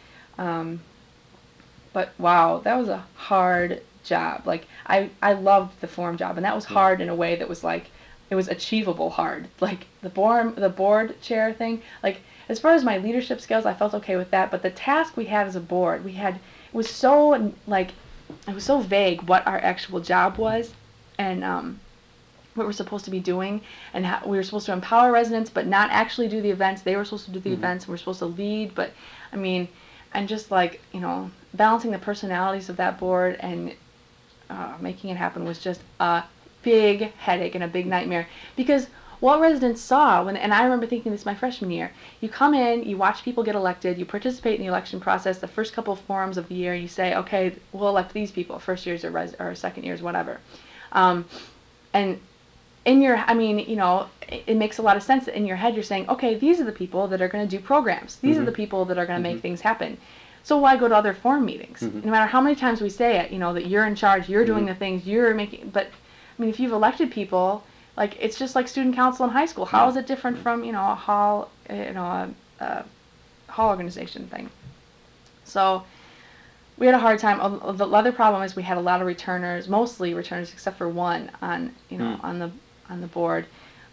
But wow, that was a hard job. Like I loved the forum job, and that was hard in a way that was like it was achievable hard. Like the board chair thing, like as far as my leadership skills, I felt okay with that. But the task we had as a board, it was so like. It was so vague what our actual job was, and what we're supposed to be doing, and how we were supposed to empower residents, but not actually do the events. They were supposed to do the events, and we were supposed to lead. But I mean, and just like balancing the personalities of that board and making it happen was just a big headache and a big nightmare, because what residents saw and I remember thinking this my freshman year, you come in, you watch people get elected, you participate in the election process, the first couple of forums of the year, you say, okay, we'll elect these people, first years or second years, whatever. And in your, it makes a lot of sense that in your head you're saying, okay, these are the people that are going to do programs. These are the people that are going to make things happen. So why go to other forum meetings? No matter how many times we say it, that you're in charge, you're doing the things, you're making, but I mean, if you've elected people, like it's just like student council in high school. How is it different from a hall, a hall organization thing? So we had a hard time. The other problem is we had a lot of returners, mostly returners, except for one on on the board.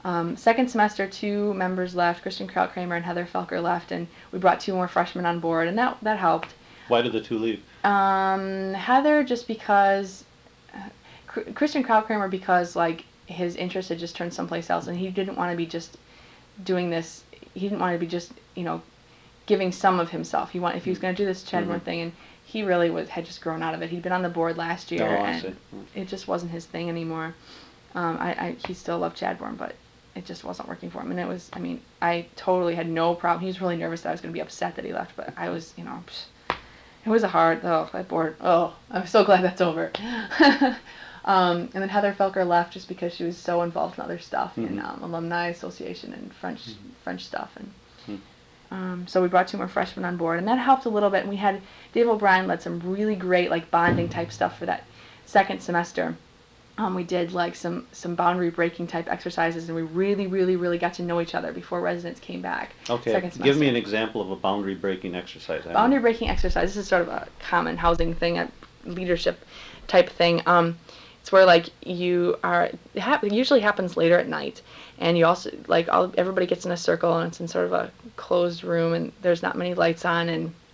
Second semester, 2 members left. Christian Krautkramer and Heather Felker left, and we brought 2 more freshmen on board, and that helped. Why did the 2 leave? Heather just because, Christian Krautkramer because like his interest had just turned someplace else, and he didn't want to be just doing this. He didn't want to be just giving some of himself. If he was going to do this Chadbourne thing, and he really had just grown out of it. He'd been on the board last year, and it just wasn't his thing anymore. He still loved Chadbourne, but it just wasn't working for him. And it was, I totally had no problem. He was really nervous that I was going to be upset that he left, but I was, it was that board. Oh, I'm so glad that's over. And then Heather Felker left just because she was so involved in other stuff, in alumni association and French stuff. And so we brought 2 more freshmen on board, and that helped a little bit. And we had Dave O'Brien led some really great bonding type stuff for that second semester. We did some boundary breaking type exercises, and we really, really, really got to know each other before residents came back. Okay, give me an example of a boundary breaking exercise. Boundary breaking exercise. This is sort of a common housing thing, a leadership type thing. It's where it usually happens later at night, and you also everybody gets in a circle, and it's in sort of a closed room, and there's not many lights on,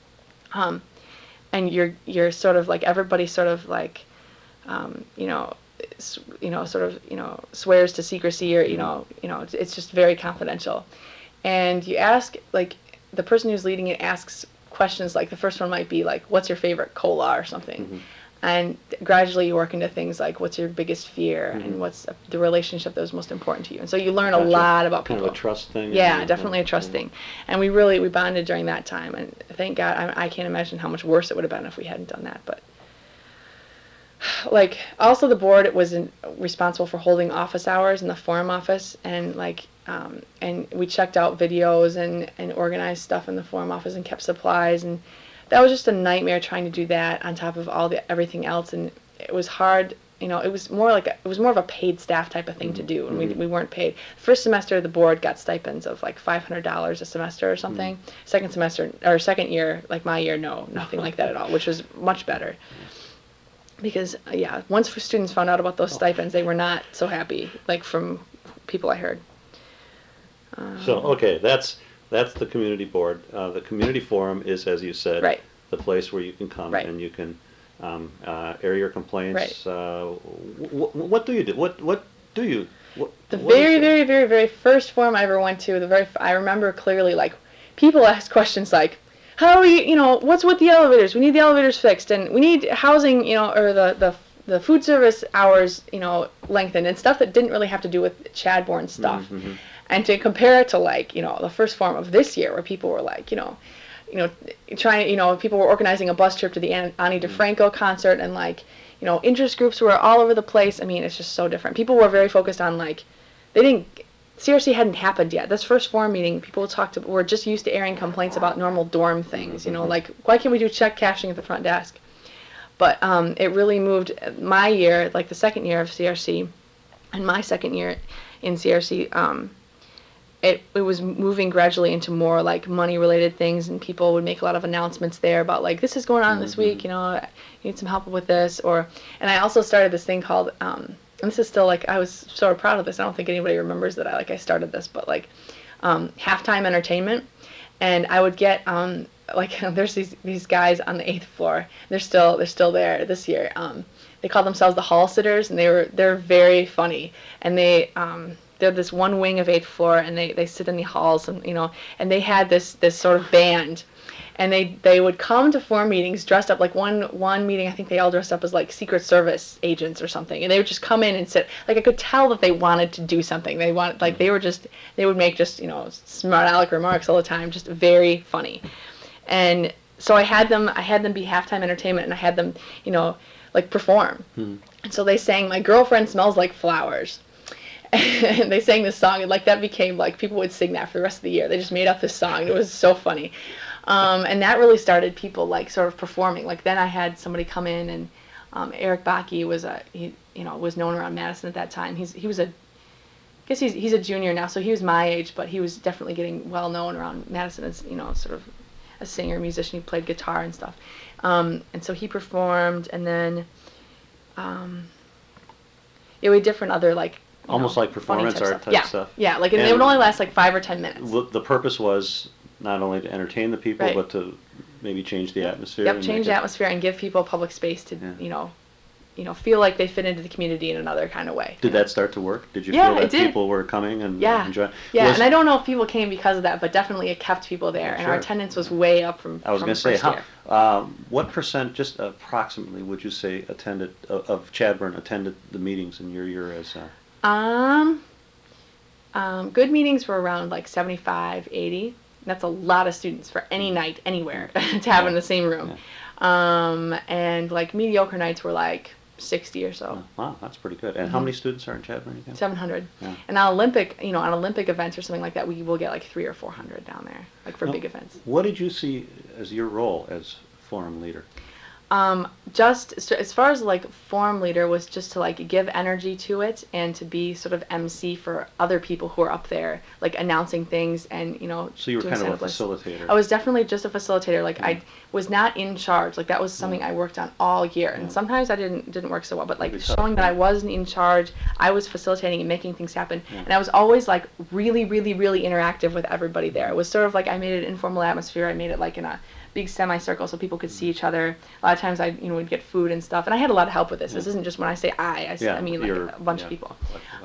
and you're sort of everybody sort of swears to secrecy, or it's just very confidential, and you ask the person who's leading it asks questions the first one might be what's your favorite cola or something. And gradually you work into things like what's your biggest fear and what's the relationship that was most important to you. And so you learn a lot about people. Kind of a trust thing. Yeah, definitely a trust thing. And we bonded during that time. And thank God, I can't imagine how much worse it would have been if we hadn't done that. But also the board was responsible for holding office hours in the forum office, and and we checked out videos and organized stuff in the forum office and kept supplies, and that was just a nightmare trying to do that on top of everything else, and it was hard. It was more of a paid staff type of thing to do, and we weren't paid. First semester, the board got stipends of $500 a semester or something. Second year, my year, no, nothing like that at all, which was much better. Because once students found out about those stipends, they were not so happy. From people I heard. That's the community board. The community forum is, as you said, right, the place where you can come and you can air your complaints. Right. What do you do? What do you? The very, very, very, very first forum I ever went to, I remember clearly, people asked questions like, how are we, what's with the elevators? We need the elevators fixed, and we need housing, or the food service hours, lengthened, and stuff that didn't really have to do with Chadbourne stuff. And to compare it to the first forum of this year, where people were trying, people were organizing a bus trip to the Ani DeFranco concert, and interest groups were all over the place. It's just so different. People were very focused on CRC hadn't happened yet. This first forum meeting, people were just used to airing complaints about normal dorm things, why can't we do check cashing at the front desk? But it really moved my year, the second year of CRC, and my second year in CRC, it was moving gradually into more money-related things, and people would make a lot of announcements there about this is going on this week, you need some help with this, and I also started this thing called, and this is still I was sort of proud of this. I don't think anybody remembers that I started this, but halftime entertainment, and I would get there's these guys on the 8th floor. They're still there this year. They call themselves the Hall Sitters, and they're very funny, and they're this one wing of 8th floor, and they sit in the halls, and and they had this sort of band, and they would come to forum meetings dressed up one meeting. I think they all dressed up as Secret Service agents or something, and they would just come in and sit. I could tell that they wanted to do something. They wanted they would make just smart aleck remarks all the time, just very funny. And so I had them be halftime entertainment, and I had them perform. And so they sang "My Girlfriend Smells Like Flowers." And they sang this song, and that became people would sing that for the rest of the year. They just made up this song. It was so funny, and that really started people sort of performing. Then I had somebody come in, and Eric Bakke was was known around Madison at that time. He's a junior now, so he was my age, but he was definitely getting well known around Madison as sort of a singer, musician. He played guitar and stuff, and so he performed, and then we had different other Almost like performance art type stuff. Yeah, like, and they would only last like 5 or 10 minutes. The purpose was not only to entertain the people, Right. but to maybe change the atmosphere. Yep, change the atmosphere and give people a public space to, feel like they fit into the community in another kind of way. Did that start to work? Did you Yeah, feel that it did. people were coming and Yeah. enjoying? Yeah, and I don't know if people came because of that, but definitely it kept people there, and our Sure. attendance was way up from I was going to first say, year. what percent, just approximately, would you say attended of Chadbourne attended the meetings in your year as? Good meetings were around like 75, 80. That's a lot of students for any night, anywhere, to have in the same room. Yeah. And like mediocre nights were like 60 or so. Wow, that's pretty good. And how many students are in Chadbourne again? 700. Yeah. And on Olympic events or something like that, we will get like 300 or 400 down there, like for big events. What did you see as your role as forum leader? Just as far as like forum leader was just to like give energy to it and to be sort of MC for other people who are up there, like announcing things and So you were doing kind of a sample lists. facilitator. I was definitely just a facilitator. Like I was not in charge. Like that was something I worked on all year, and sometimes I didn't work so well. But like showing that I wasn't in charge, I was facilitating and making things happen, and I was always like really, really, really interactive with everybody there. It was sort of like I made it an informal atmosphere. I made it like in a big semicircle so people could see each other. A lot of times I would get food and stuff, and I had a lot of help with this. This isn't just when I say I mean like a bunch of people.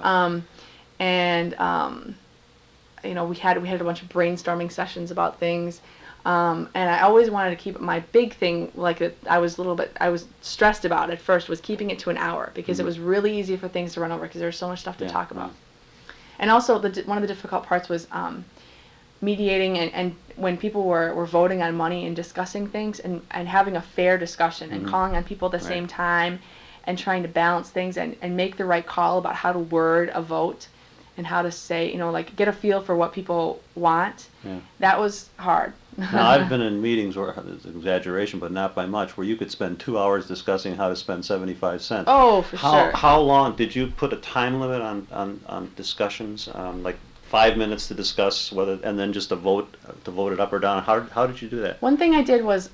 We had a bunch of brainstorming sessions about things, and I always wanted to keep my big thing like that. I was stressed about at first was keeping it to an hour because it was really easy for things to run over because there was so much stuff to talk about. And also one of the difficult parts was mediating and when people were voting on money and discussing things and having a fair discussion and calling on people at the same time and trying to balance things and make the right call about how to word a vote and how to say, like get a feel for what people want. Yeah. That was hard. Now, I've been in meetings where, it's an exaggeration, but not by much, where you could spend 2 hours discussing how to spend 75 cents. Oh, for sure. How long? Did you put a time limit on discussions? Like 5 minutes to discuss whether, and then just to vote it up or down. How did you do that? One thing I did was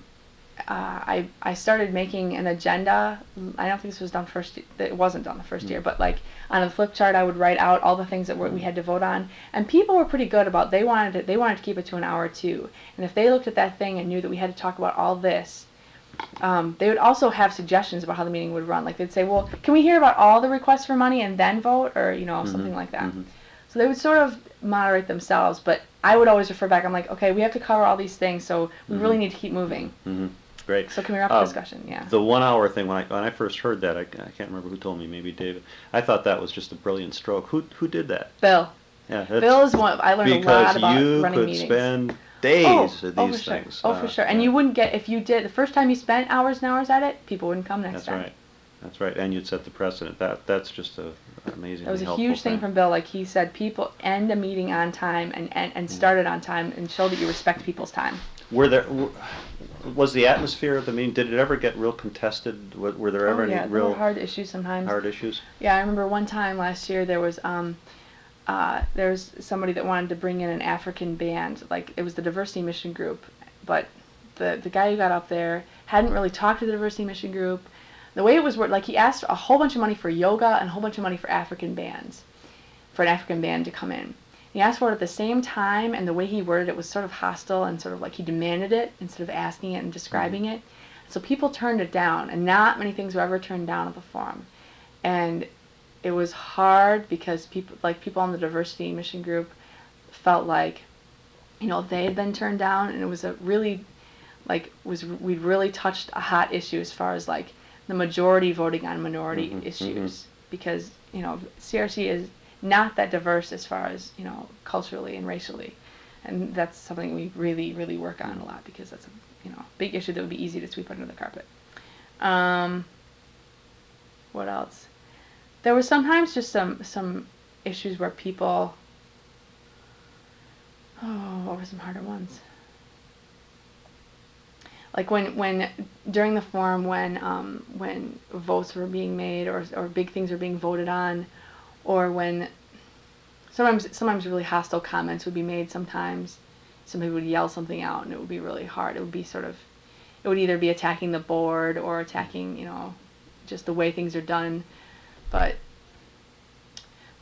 I started making an agenda. I don't think this was done first. It wasn't done the first year, but like on a flip chart, I would write out all the things that we had to vote on. And people were pretty good about they wanted to keep it to an hour too. And if they looked at that thing and knew that we had to talk about all this, they would also have suggestions about how the meeting would run. Like they'd say, well, can we hear about all the requests for money and then vote, or something like that. So they would sort of moderate themselves, but I would always refer back. I'm like, okay, we have to cover all these things, so we really need to keep moving. Great. So can we wrap the discussion? Yeah. The 1 hour thing, when I first heard that, I can't remember who told me, maybe David. I thought that was just a brilliant stroke. Who did that? Bill. Yeah. Bill is one. I learned a lot about running meetings. Because you could spend days at these things. Oh, for sure. And you wouldn't get, if you did, the first time you spent hours and hours at it, people wouldn't come next time. That's right. And you'd set the precedent. That's just an amazing. It was a huge thing from Bill. Like he said, people end a meeting on time and start it on time and show that you respect people's time. Was the atmosphere of the meeting, did it ever get real contested? Were there ever any there were hard issues sometimes. Hard issues? Yeah, I remember one time last year there was somebody that wanted to bring in an African band. Like it was the Diversity Mission Group, but the guy who got up there hadn't really talked to the Diversity Mission Group. The way it was, like he asked a whole bunch of money for yoga and a whole bunch of money for African bands, for an African band to come in. He asked for it at the same time, and the way he worded it was sort of hostile and sort of like he demanded it instead of asking it and describing it. So people turned it down, and not many things were ever turned down at the forum. And it was hard because people on the Diversity Mission Group felt like, they had been turned down, and it was a really, we'd really touched a hot issue as far as like the majority voting on minority issues, because CRC is not that diverse as far as culturally and racially, and that's something we really, really work on a lot because that's a big issue that would be easy to sweep under the carpet. What else? There were sometimes just some issues where people. What were some harder ones? Like when during the forum when votes were being made or big things were being voted on, or when sometimes really hostile comments would be made. Sometimes somebody would yell something out and it would be really hard. It would either be attacking the board or attacking just the way things are done. But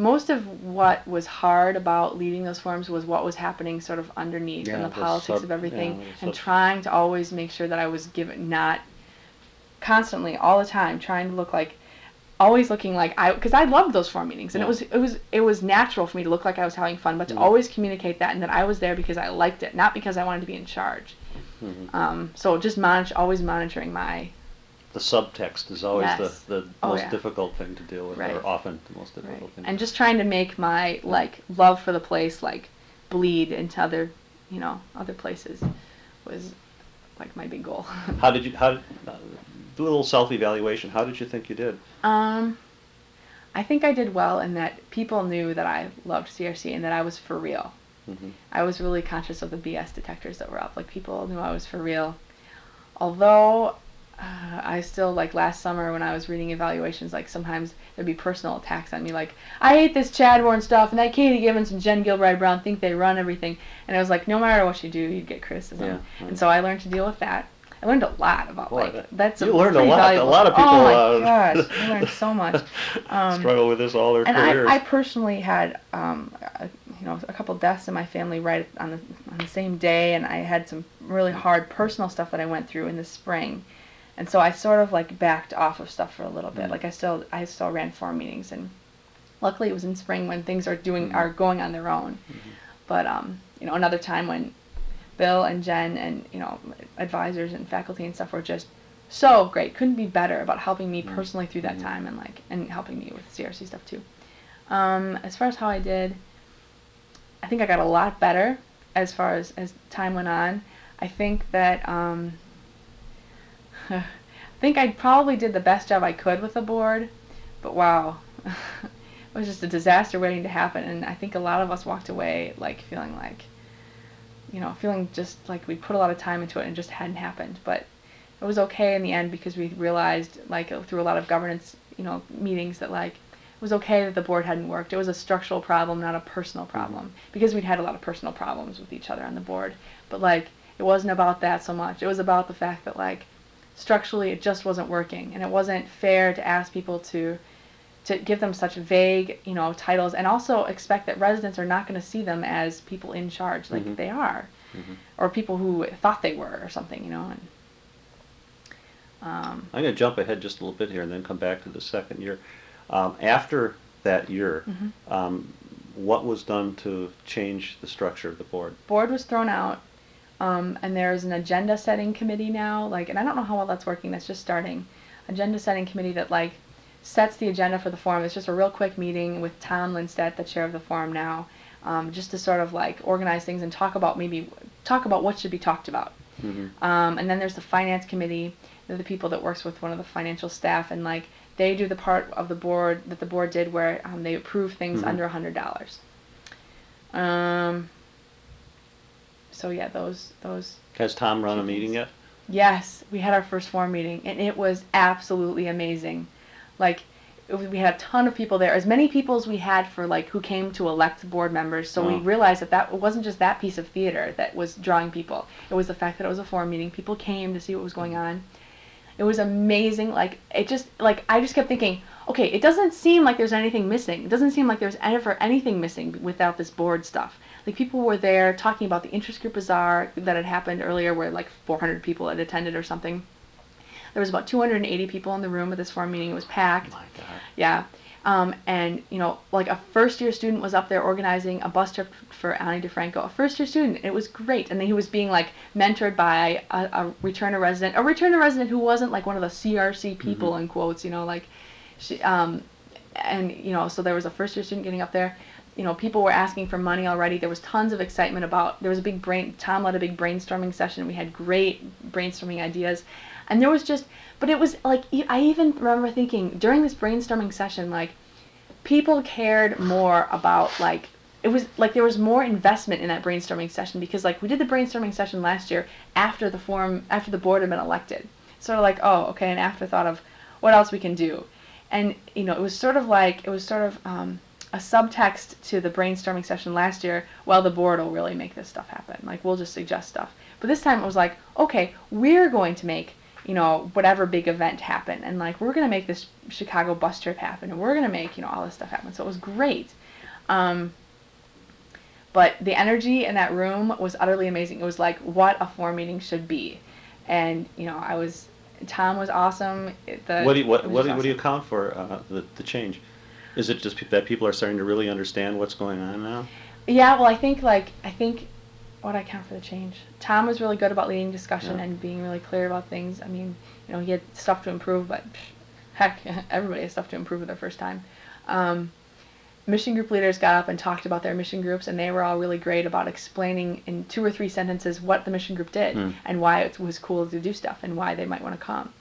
most of what was hard about leading those forums was what was happening sort of underneath and the politics of everything, and trying to always make sure that I was not constantly, all the time, trying to look like, always looking like because I loved those forum meetings, and it was natural for me to look like I was having fun, but to always communicate that, and that I was there because I liked it, not because I wanted to be in charge. So just always monitoring the subtext is always the most difficult thing to deal with, or often the most difficult thing. And just trying to make my love for the place bleed into other places was my big goal. How did do a little self-evaluation? How did you think you did? I think I did well in that people knew that I loved CRC and that I was for real. I was really conscious of the BS detectors that were up. People knew I was for real. Although I still, last summer when I was reading evaluations, sometimes there'd be personal attacks on me, I hate this Chadbourne stuff, and that Katie Gibbons and Jen Gilbride-Brown think they run everything. And I was no matter what you do, you'd get criticism. And so I learned to deal with that. I learned a lot about that's you learned a lot. Valuable. A lot of people. Oh my gosh, I learned so much. Struggle with this all their careers. And I personally had a couple deaths in my family right on the same day, and I had some really hard personal stuff that I went through in the spring, and so I sort of backed off of stuff for a little bit. I still ran forum meetings, and luckily it was in spring when things are going on their own. But another time when Bill and Jen and advisors and faculty and stuff were just so great, couldn't be better about helping me personally through that time, and helping me with CRC stuff too. As far as how I did, I think I got a lot better as far as time went on. I think that I think I probably did the best job I could with the board, but wow, it was just a disaster waiting to happen, and I think a lot of us walked away feeling just like we put a lot of time into it and it just hadn't happened. But it was okay in the end because we realized, through a lot of governance, meetings, that it was okay that the board hadn't worked. It was a structural problem, not a personal problem, because we'd had a lot of personal problems with each other on the board. But it wasn't about that so much. It was about the fact that structurally it just wasn't working, and it wasn't fair to ask people to give them such vague, titles, and also expect that residents are not going to see them as people in charge they are, or people who thought they were or something, And, I'm going to jump ahead just a little bit here and then come back to the second year. After that year, what was done to change the structure of the board? Board was thrown out, and there's an agenda setting committee now, and I don't know how well that's working. That's just starting. Agenda setting committee that sets the agenda for the forum. It's just a real quick meeting with Tom Lindstedt, the chair of the forum now, just to sort of organize things and talk about what should be talked about. And then there's the finance committee. They're the people that works with one of the financial staff, and they do the part of the board that the board did where they approve things under $100. So yeah, those. Has Tom run a meeting yet? Yes, we had our first forum meeting, and it was absolutely amazing. We had a ton of people there, as many people as we had for who came to elect board members. So we realized that it wasn't just that piece of theater that was drawing people. It was the fact that it was a forum meeting. People came to see what was going on. It was amazing. I just kept thinking, okay, it doesn't seem like there's anything missing. It doesn't seem like there's ever anything missing without this board stuff. People were there talking about the interest group bazaar that had happened earlier, where 400 people had attended or something. There was about 280 people in the room at this forum meeting. It was packed. Oh my God. Yeah. And, a first-year student was up there organizing a bus trip for Ani DeFranco. A first-year student. It was great. And then he was being, mentored by a returner resident. A returner resident who wasn't, one of the CRC people, in quotes, she, so there was a first-year student getting up there. People were asking for money already. There was tons of excitement there was Tom led a big brainstorming session. We had great brainstorming ideas. And there was but it was I even remember thinking during this brainstorming session, people cared more about, it was there was more investment in that brainstorming session because, we did the brainstorming session last year after the board had been elected. Sort of oh, okay, an afterthought of what else we can do. And, it was sort of a subtext to the brainstorming session last year, well, the board will really make this stuff happen. We'll just suggest stuff. But this time it was okay, we're going to make whatever big event happen, and like we're gonna make this Chicago bus trip happen, and we're gonna make all this stuff happen. So it was great. But the energy in that room was utterly amazing. It was like what a forum meeting should be, and Tom was awesome. What do you account for the change? Is it just that people are starting to really understand what's going on now? Yeah, well, I think what I count for the change. Tom was really good about leading discussion and being really clear about things. I mean, he had stuff to improve, but heck, everybody has stuff to improve at their first time. Mission group leaders got up and talked about their mission groups, and they were all really great about explaining in 2 or 3 sentences what the mission group did and why it was cool to do stuff and why they might want to come.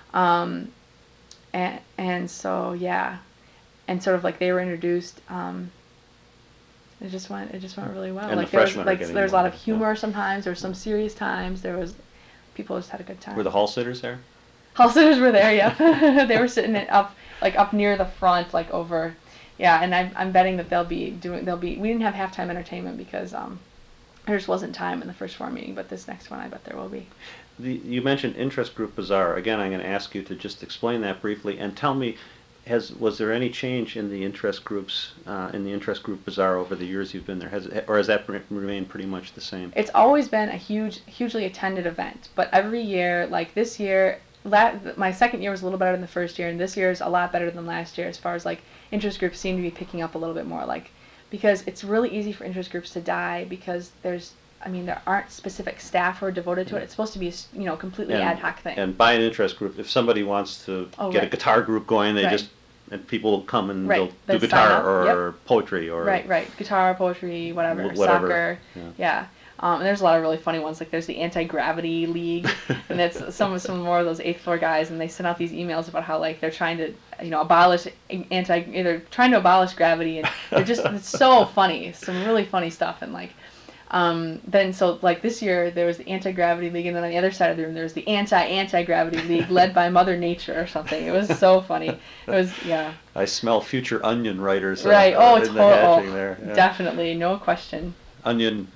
And so, yeah, and sort of like they were introduced. It just went really well. And like the there was a lot of humor sometimes. There was some serious times. People just had a good time. Were the hall sitters there? Hall sitters were there. Yeah, they were sitting up near the front, like over. Yeah, and I'm betting that we didn't have halftime entertainment because there just wasn't time in the first forum meeting, but this next one I bet there will be. You mentioned interest group bazaar. Again, I'm going to ask you to just explain that briefly and tell me, was there any change in the interest groups, in the interest group bazaar over the years you've been there? Or has that remained pretty much the same? It's always been a hugely attended event, but every year, like this year, my second year was a little better than the first year, and this year is a lot better than last year as far as like interest groups seem to be picking up a little bit more, like because it's really easy for interest groups to die because there aren't specific staff who are devoted to it. It's supposed to be completely ad hoc thing. And by an interest group, if somebody wants to get a guitar group going, and people will come and they'll do guitar or poetry or guitar, poetry, whatever. Soccer, yeah. And there's a lot of really funny ones. Like there's the Anti-Gravity League, and that's some more of those 8th floor guys, and they send out these emails about how like they're trying to abolish gravity, and it's so funny. Some really funny stuff, and like then so like this year there was the Anti-Gravity League, and then on the other side of the room there was the Anti-Gravity League led by Mother Nature or something. It was so funny. It was I smell future Onion writers. Right. There. Yeah. Definitely, no question. Onion.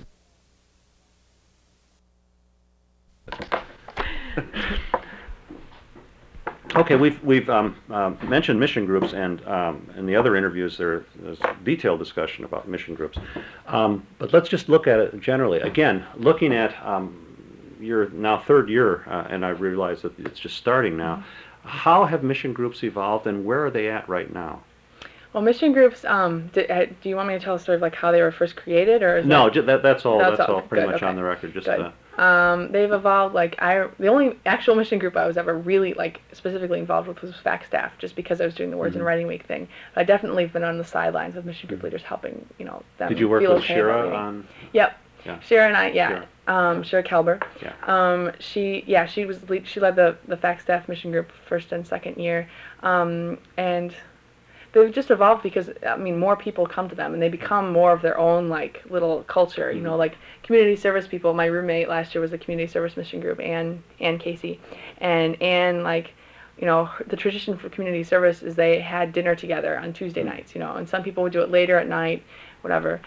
Okay, we've mentioned mission groups, and in the other interviews there's detailed discussion about mission groups. But let's just look at it generally. Again, looking at your now 3rd year, and I realize that it's just starting now. How have mission groups evolved, and where are they at right now? Well, mission groups. Do you want me to tell a story of like how they were first created, or no? That's all. That's all. Pretty Good, much okay. On the record. Just. They've evolved. Like the only actual mission group I was ever really like specifically involved with was FAC staff, just because I was doing the Words and Writing Week thing. But I definitely have been on the sidelines with mission group leaders, helping them. Did you work with Shira on? Yep. Yeah. Shira and I. Yeah. Shira Kelber. Yeah. She led the FAC staff mission group first and second year, and they've just evolved because more people come to them and they become more of their own like little culture. Like community service people. My roommate last year was the community service mission group, Ann Casey, and Ann the tradition for community service is they had dinner together on Tuesday nights. And some people would do it later at night, whatever.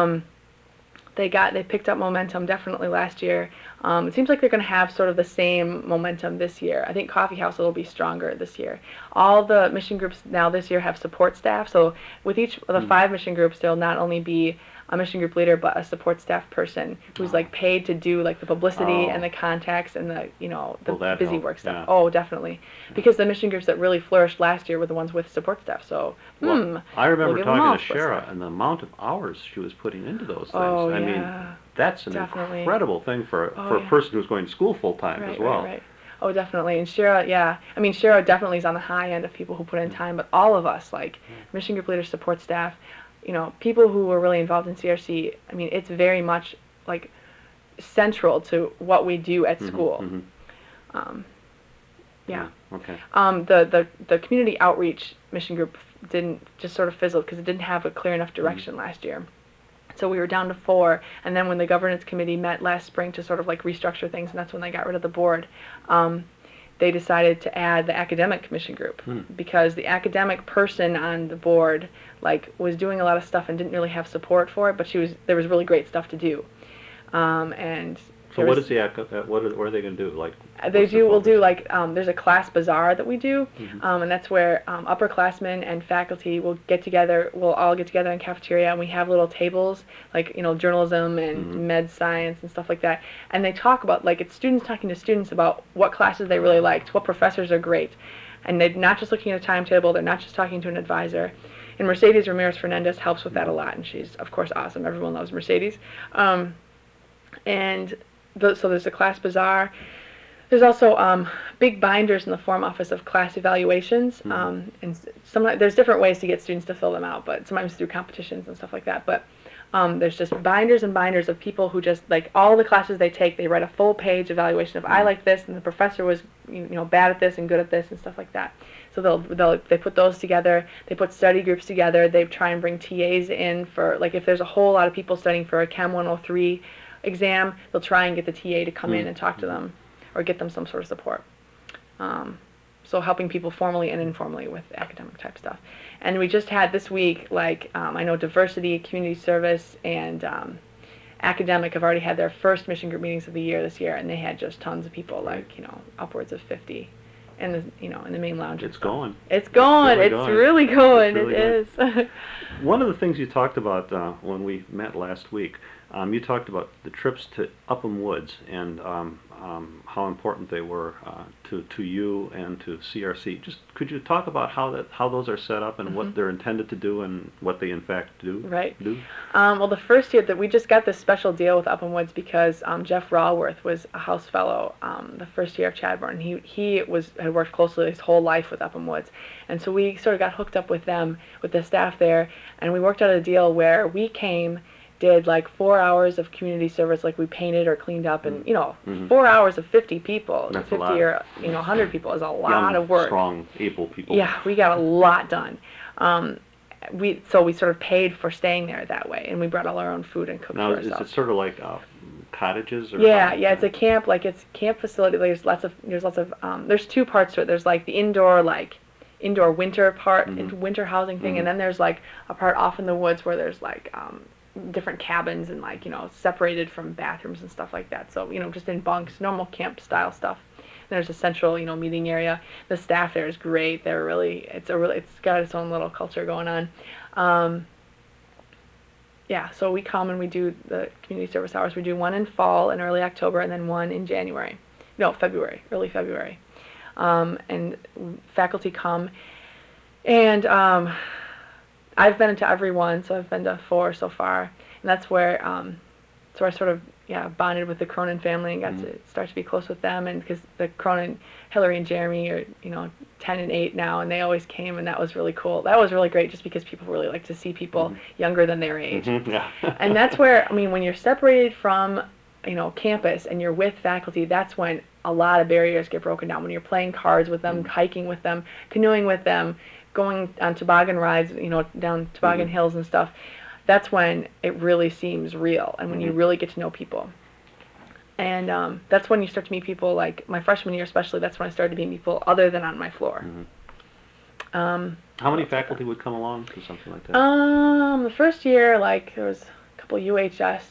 They picked up momentum definitely last year. It seems like they're going to have sort of the same momentum this year. I think Coffee House will be stronger this year. All the mission groups now this year have support staff. So with each of the 5 mission groups, there'll not only be a mission group leader, but a support staff person who's like paid to do like the publicity and the contacts and the the busy work stuff. Yeah. Oh, definitely, because the mission groups that really flourished last year were the ones with support staff. So I remember talking to Shara and the amount of hours she was putting into those things. I mean, that's an incredible thing for a person who's going to school full time as well. Right. Oh, definitely. And Shara, Shara definitely is on the high end of people who put in time, but all of us, like mission group leaders, support staff, people who were really involved in CRC, it's very much like central to what we do at school. Okay. The community outreach mission group didn't just sort of fizzle because it didn't have a clear enough direction last year. So we were down to 4, and then when the governance committee met last spring to sort of like restructure things, and that's when they got rid of the board, they decided to add the academic mission group because the academic person on the board was doing a lot of stuff and didn't really have support for it, but there was really great stuff to do. And So what is what are they going to do? Like we'll do like there's a class bazaar that we do, and that's where upperclassmen and faculty will get together. We'll all get together in cafeteria, and we have little tables like journalism and med science and stuff like that. And they talk about like it's students talking to students about what classes they really liked, what professors are great, and they're not just looking at a timetable. They're not just talking to an advisor. And Mercedes Ramirez Fernandez helps with that a lot, and she's of course awesome. Everyone loves Mercedes, so there's a class bazaar. There's also big binders in the form office of class evaluations, and there's different ways to get students to fill them out, but sometimes through competitions and stuff like that. But there's just binders and binders of people who just like all the classes they take. They write a full page evaluation of I like this, and the professor was bad at this and good at this and stuff like that. So they put those together. They put study groups together. They try and bring TAs in for like if there's a whole lot of people studying for a Chem 103 exam, they'll try and get the TA to come in and talk to them or get them some sort of support. So helping people formally and informally with academic type stuff. And we just had this week, I know diversity, community service, and academic have already had their first mission group meetings of the year this year, and they had just tons of people, upwards of 50 in the main lounge. It's going. It's going. It's really going. It is. One of the things you talked about when we met last week, you talked about the trips to Upham Woods and how important they were to you and to CRC. Just could you talk about how those are set up and what they're intended to do and what they in fact do? Right. Well, the first year that we just got this special deal with Upham Woods because Jeff Raworth was a House Fellow the first year of Chadbourne. He had worked closely his whole life with Upham Woods, and so we sort of got hooked up with them, with the staff there, and we worked out a deal where we did like 4 hours of community service, like we painted or cleaned up, and 4 hours of 50 people, that's 50 or 100 people is a lot of work. Strong, able people. Yeah, we got a lot done. We sort of paid for staying there that way, and we brought all our own food and cooked for ourselves. Now, is it sort of like cottages? Or yeah, it's a camp. Like it's camp facility. There's two parts to it. There's like the indoor winter part, winter housing thing, and then there's like a part off in the woods where there's like different cabins and separated from bathrooms and stuff like that. So just in bunks, normal camp style stuff. And there's a central meeting area. The staff there is great. It's got its own little culture going on. So we come and we do the community service hours. We do one in fall in early October and then one in February, early February. And faculty come, and I've been to every one, so I've been to 4 so far, and that's where I sort of bonded with the Cronin family and got to start to be close with them, and because the Cronin, Hillary and Jeremy are 10 and 8 now, and they always came, and that was really cool. That was really great, just because people really like to see people younger than their age, and that's where when you're separated from campus and you're with faculty, that's when a lot of barriers get broken down. When you're playing cards with them, hiking with them, canoeing with them, going on toboggan rides, down toboggan hills and stuff, that's when it really seems real, and when you really get to know people. And that's when you start to meet people, like my freshman year especially, that's when I started to meet people other than on my floor. How many faculty would come along to something like that? The first year, there was a couple UHS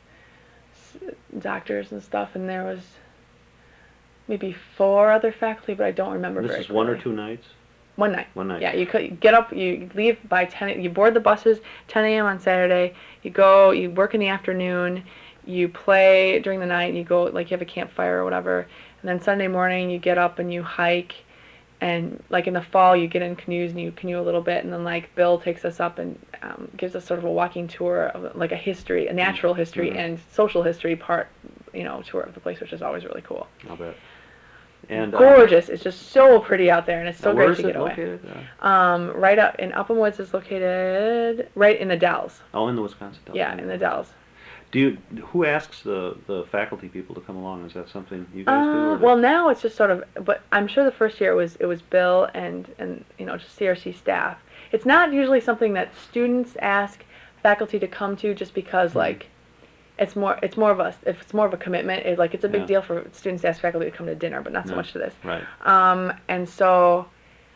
doctors and stuff, and there was maybe 4 other faculty, but I don't remember very clearly. This is 1 or 2 nights? One night. Yeah, you could get up, you leave by 10, you board the buses 10 a.m. on Saturday, you go, you work in the afternoon, you play during the night, you go, you have a campfire or whatever, and then Sunday morning you get up and you hike, and in the fall you get in canoes and you canoe a little bit, and then Bill takes us up and gives us sort of a walking tour of a history, a natural history and social history part, tour of the place, which is always really cool. I'll bet. And gorgeous. It's just so pretty out there, and it's so great to get away. Where is it located? Right up in Upham Woods is located right in the Dells. Oh, in the Wisconsin Dells. Yeah, in the Dells. Who asks the faculty people to come along? Is that something you guys do? Well, now it's just sort of, but I'm sure the first year it was Bill and just CRC staff. It's not usually something that students ask faculty to come to, just because it's more of a commitment. It's a big deal for students to ask faculty to come to dinner, but not so much to this. Right. And so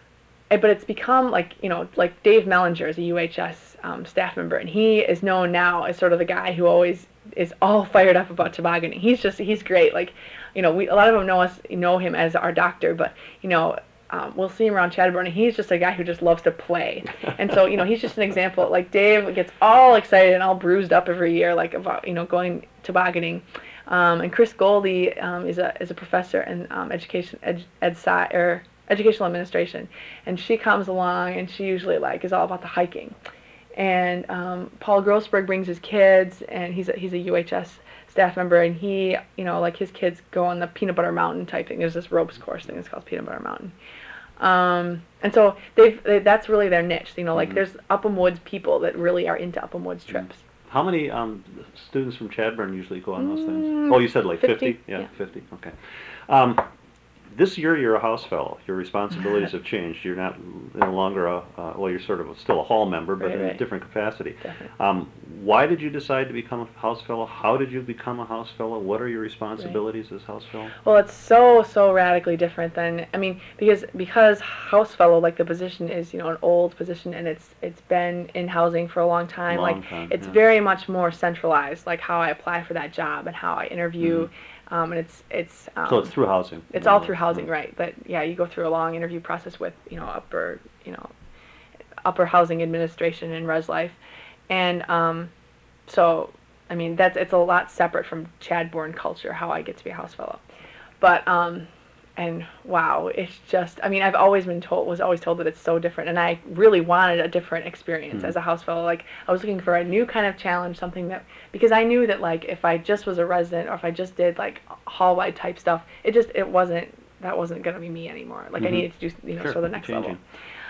but it's become like, like Dave Mellinger is a UHS staff member, and he is known now as sort of the guy who always is all fired up about tobogganing. He's great. Like, a lot of them know him as our doctor, but we'll see him around Chadbourne, and he's just a guy who just loves to play. And so, he's just an example. Like, Dave gets all excited and all bruised up every year, like, about, going tobogganing. And Chris Goldie is a professor in educational administration, and she comes along, and she usually, like, is all about the hiking. And Paul Grossberg brings his kids, and he's a UHS staff member, and he, like, his kids go on the Peanut Butter Mountain type thing. There's this ropes course thing that's called Peanut Butter Mountain. And so that's really their niche. Like, there's Upham Woods people that really are into Upham Woods trips. How many students from Chadbourn usually go on those things? Oh, you said like 50? Yeah, 50. Okay. This year you're a House Fellow. Your responsibilities have changed. You're no longer you're sort of still a Hall member, but in a different capacity. Why did you decide to become a House Fellow? How did you become a House Fellow? What are your responsibilities as House Fellow? Well, it's so radically different than, because House Fellow, like, the position is, an old position, and it's been in housing for a long time. It's very much more centralized, like how I apply for that job and how I interview. And it's so it's through housing. It's all through housing, right? But yeah, you go through a long interview process with upper housing administration and Res Life, and so it's a lot separate from Chadbourne culture how I get to be a House Fellow, but and wow, it's just, I've always always told that it's so different, and I really wanted a different experience as a House Fellow. Like, I was looking for a new kind of challenge, something that, because I knew that, like, if I just was a resident, or if I just did, like, hall-wide type stuff, that wasn't going to be me anymore. Like, I needed to do, sort of the next level.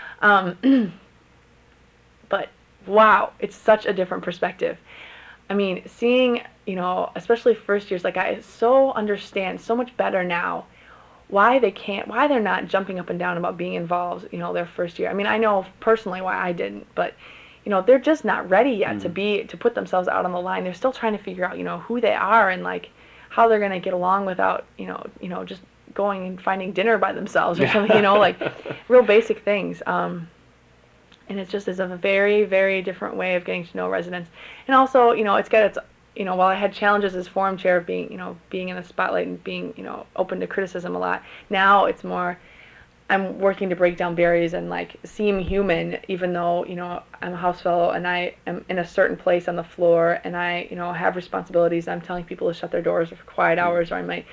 But wow, it's such a different perspective. Seeing, especially first years, like, I so understand so much better now why they're not jumping up and down about being involved, their first year. I know personally why I didn't, but, they're just not ready yet to put themselves out on the line. They're still trying to figure out, who they are and, like, how they're going to get along without, just going and finding dinner by themselves or something, like, real basic things. And it just is a very, very different way of getting to know residents. And also, it's got its, while I had challenges as forum chair of being in the spotlight and being, open to criticism a lot, now it's more, I'm working to break down barriers and, like, seem human, even though, I'm a House Fellow and I am in a certain place on the floor, and I, have responsibilities. I'm telling people to shut their doors for quiet hours, or I might,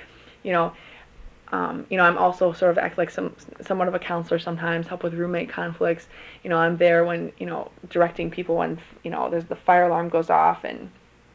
I'm also sort of act like somewhat of a counselor sometimes, help with roommate conflicts. I'm there when, directing people when, there's the fire alarm goes off, and,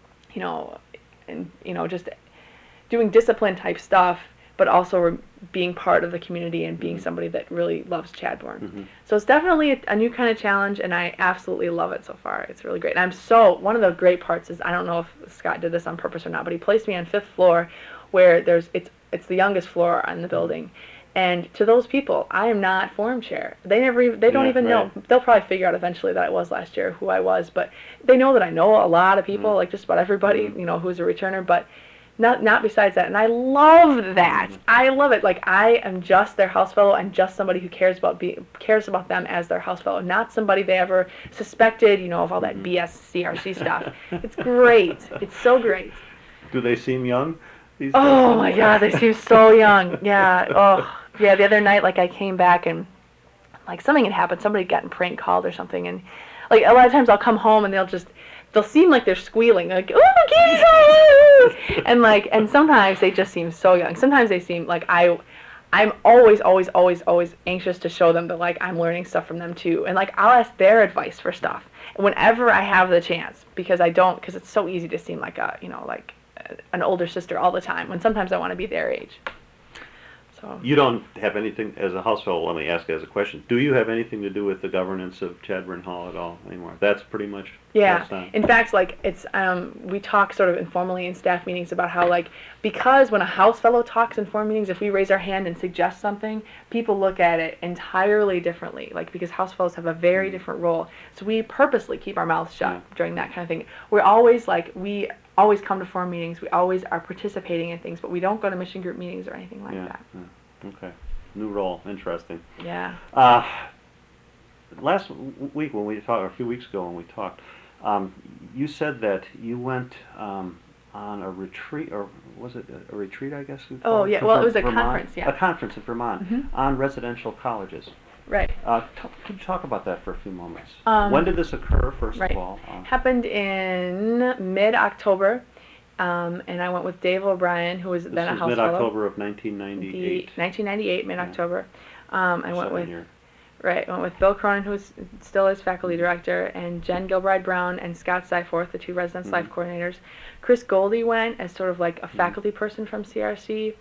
just doing discipline type stuff, but also being part of the community and being somebody that really loves Chadbourne. So it's definitely a new kind of challenge, and I absolutely love it so far. It's really great. And one of the great parts is, I don't know if Scott did this on purpose or not, but he placed me on 5th floor, where it's the youngest floor on the building. And to those people, I am not forum chair. They don't even know. They'll probably figure out eventually that I was last year, who I was, but they know that I know a lot of people, like just about everybody, who's a returner, but not besides that. And I love that. I love it. Like, I am just their House Fellow and just somebody who cares about them as their House Fellow, not somebody they ever suspected, of all that BS CRC stuff. It's great. It's so great. Do they seem young? Oh my God, they seem so young. Yeah. Oh, yeah. The other night, like, I came back and, like, something had happened. Somebody had gotten prank called or something, and, like, a lot of times I'll come home and they'll seem like they're squealing, like, oh, Katie, and sometimes they just seem so young. Sometimes they seem like I'm always anxious to show them that, like, I'm learning stuff from them too, and, like, I'll ask their advice for stuff whenever I have the chance, because it's so easy to seem like an older sister all the time, when sometimes I want to be their age. So you don't have anything as a House Fellow. Let me ask as a question: do you have anything to do with the governance of Chadbourne Hall at all anymore? That's pretty much In fact, like, it's we talk sort of informally in staff meetings about how, like, because when a House Fellow talks in forum meetings, if we raise our hand and suggest something, people look at it entirely differently. Like, because House Fellows have a very different role, so we purposely keep our mouths shut during that kind of thing. We're always we always come to forum meetings. We always are participating in things, but we don't go to mission group meetings or anything like that. Okay. New role. Interesting. Yeah. last week when we talked, or a few weeks ago when we talked, you said that you went on a retreat, or was it a retreat, I guess? Oh, yeah. Well, it was a conference, yeah. A conference in Vermont on residential colleges. Right. Could you talk about that for a few moments? When did this occur, first of all? Happened in mid-October, and I went with Dave O'Brien, who was then a house fellow. Mid-October of 1998. 1998, mid-October. Yeah. I went with Bill Cronin, who still is faculty director, and Jen Gilbride Brown and Scott Seifforth, the two residence life coordinators. Chris Goldie went as sort of like a faculty person from CRC.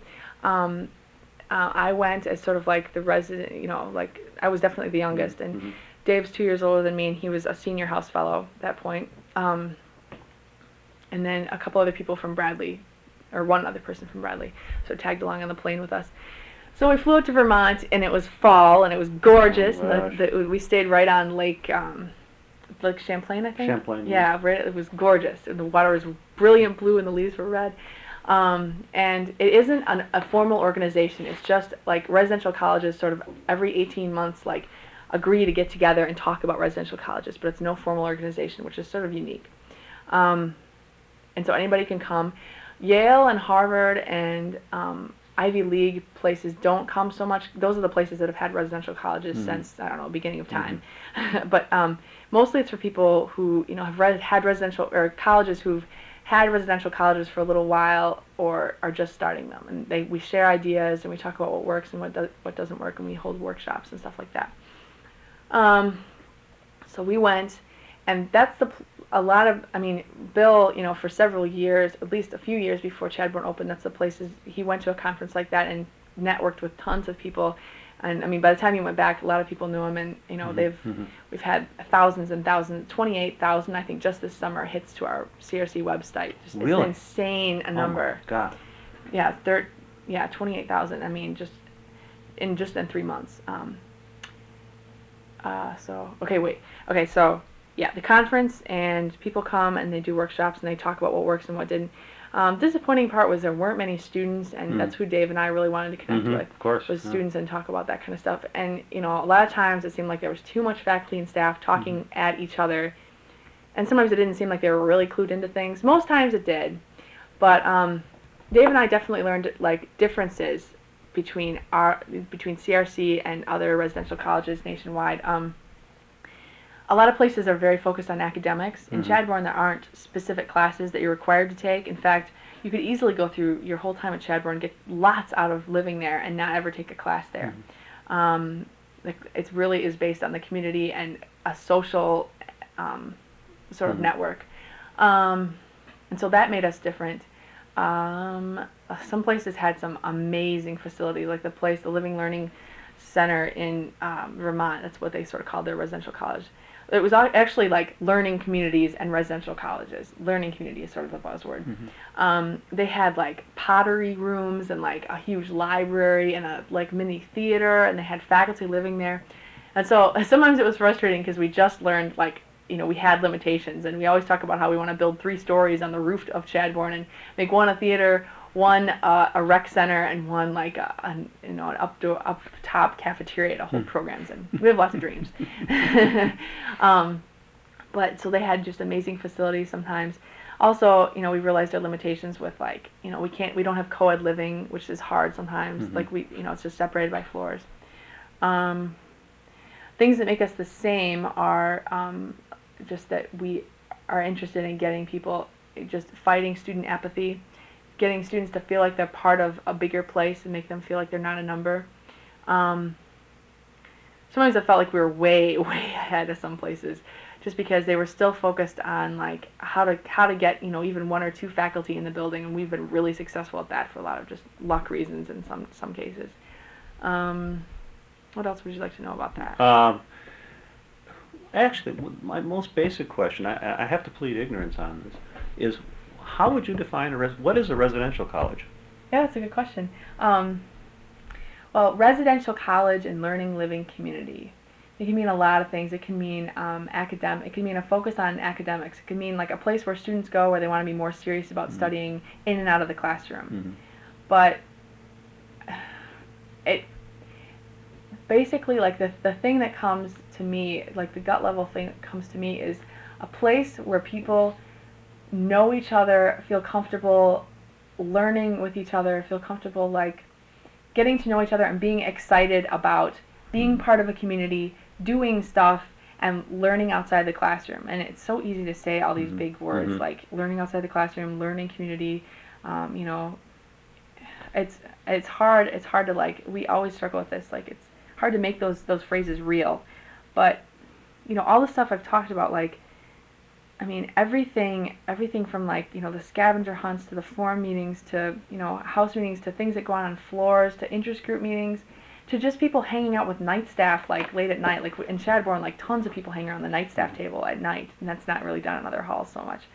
I went as sort of like the resident, like I was definitely the youngest, and Dave's 2 years older than me, and he was a senior house fellow at that point. And then a couple other people from Bradley, or one other person from Bradley, so tagged along on the plane with us. So we flew out to Vermont, and it was fall, and it was gorgeous. And we stayed right on Lake Champlain, I think. Champlain. Yeah, right. It was gorgeous, and the water was brilliant blue, and the leaves were red. And it isn't a formal organization. It's just like residential colleges sort of every 18 months like agree to get together and talk about residential colleges, but it's no formal organization, which is sort of unique. And so anybody can come. Yale and Harvard and Ivy League places don't come so much. Those are the places that have had residential colleges since, I don't know, beginning of time. But mostly it's for people who, have had residential, or colleges who've had residential colleges for a little while or are just starting them. And we share ideas, and we talk about what works and what doesn't work, and we hold workshops and stuff like that. So we went, and that's Bill, for several years, at least a few years before Chadbourne opened, that's the places he went to a conference like that and networked with tons of people. And by the time he went back, a lot of people knew him, and we've had thousands and thousands, 28,000, I think, just this summer hits to our CRC website. Really? It's insane a number. Oh my God. Yeah, 28,000. Just in 3 months. So the conference, and people come and they do workshops and they talk about what works and what didn't. Disappointing part was there weren't many students, and that's who Dave and I really wanted to connect with. Of course. Was students and talk about that kind of stuff. And a lot of times it seemed like there was too much faculty and staff talking at each other, and sometimes it didn't seem like they were really clued into things. Most times it did, but Dave and I definitely learned like differences between CRC and other residential colleges nationwide. A lot of places are very focused on academics. In Chadbourne, there aren't specific classes that you're required to take. In fact, you could easily go through your whole time at Chadbourne, get lots out of living there, and not ever take a class there. It really is based on the community and a social sort of network. And so that made us different. Some places had some amazing facilities, like the Living Learning Center in Vermont. That's what they sort of called their residential college. It was actually like learning communities and residential colleges. Learning community is sort of the buzzword. They had like pottery rooms and like a huge library and a like mini theater, and they had faculty living there. And so sometimes it was frustrating because we just learned we had limitations, and we always talk about how we want to build 3 stories on the roof of Chadbourne and make one a theater, one a rec center, and one like an up top cafeteria to hold programs in. We have lots of dreams. But so they had just amazing facilities sometimes. Also, we realized our limitations with we don't have co-ed living, which is hard sometimes. It's just separated by floors. Things that make us the same are just that we are interested in getting people, just fighting student apathy, getting students to feel like they're part of a bigger place and make them feel like they're not a number. Sometimes I felt like we were way, way ahead of some places, just because they were still focused on like how to get even 1 or 2 faculty in the building, and we've been really successful at that for a lot of just luck reasons in some cases. What else would you like to know about that? Actually, my most basic question, I have to plead ignorance on this, is how would you define what is a residential college? Yeah, that's a good question. Well, residential college and learning living community. It can mean a lot of things. It can mean academic. It can mean a focus on academics. It can mean like a place where students go where they want to be more serious about studying in and out of the classroom. But basically, like, the thing that comes to me, like the gut level thing that comes to me, is a place where people know each other, feel comfortable learning with each other, feel comfortable, like, getting to know each other and being excited about being part of a community, doing stuff, and learning outside the classroom. And it's so easy to say all these big words, like learning outside the classroom, learning community. You know, it's hard to, like, we always struggle with this. Like, it's hard to make those phrases real. But, you know, all the stuff I've talked about, like, I mean, everything from, like, you know, the scavenger hunts to the forum meetings to, you know, house meetings to things that go on floors to interest group meetings to just people hanging out with night staff, like, late at night. Like, in Shadbourne, like, tons of people hang around the night staff table at night, and that's not really done in other halls so much.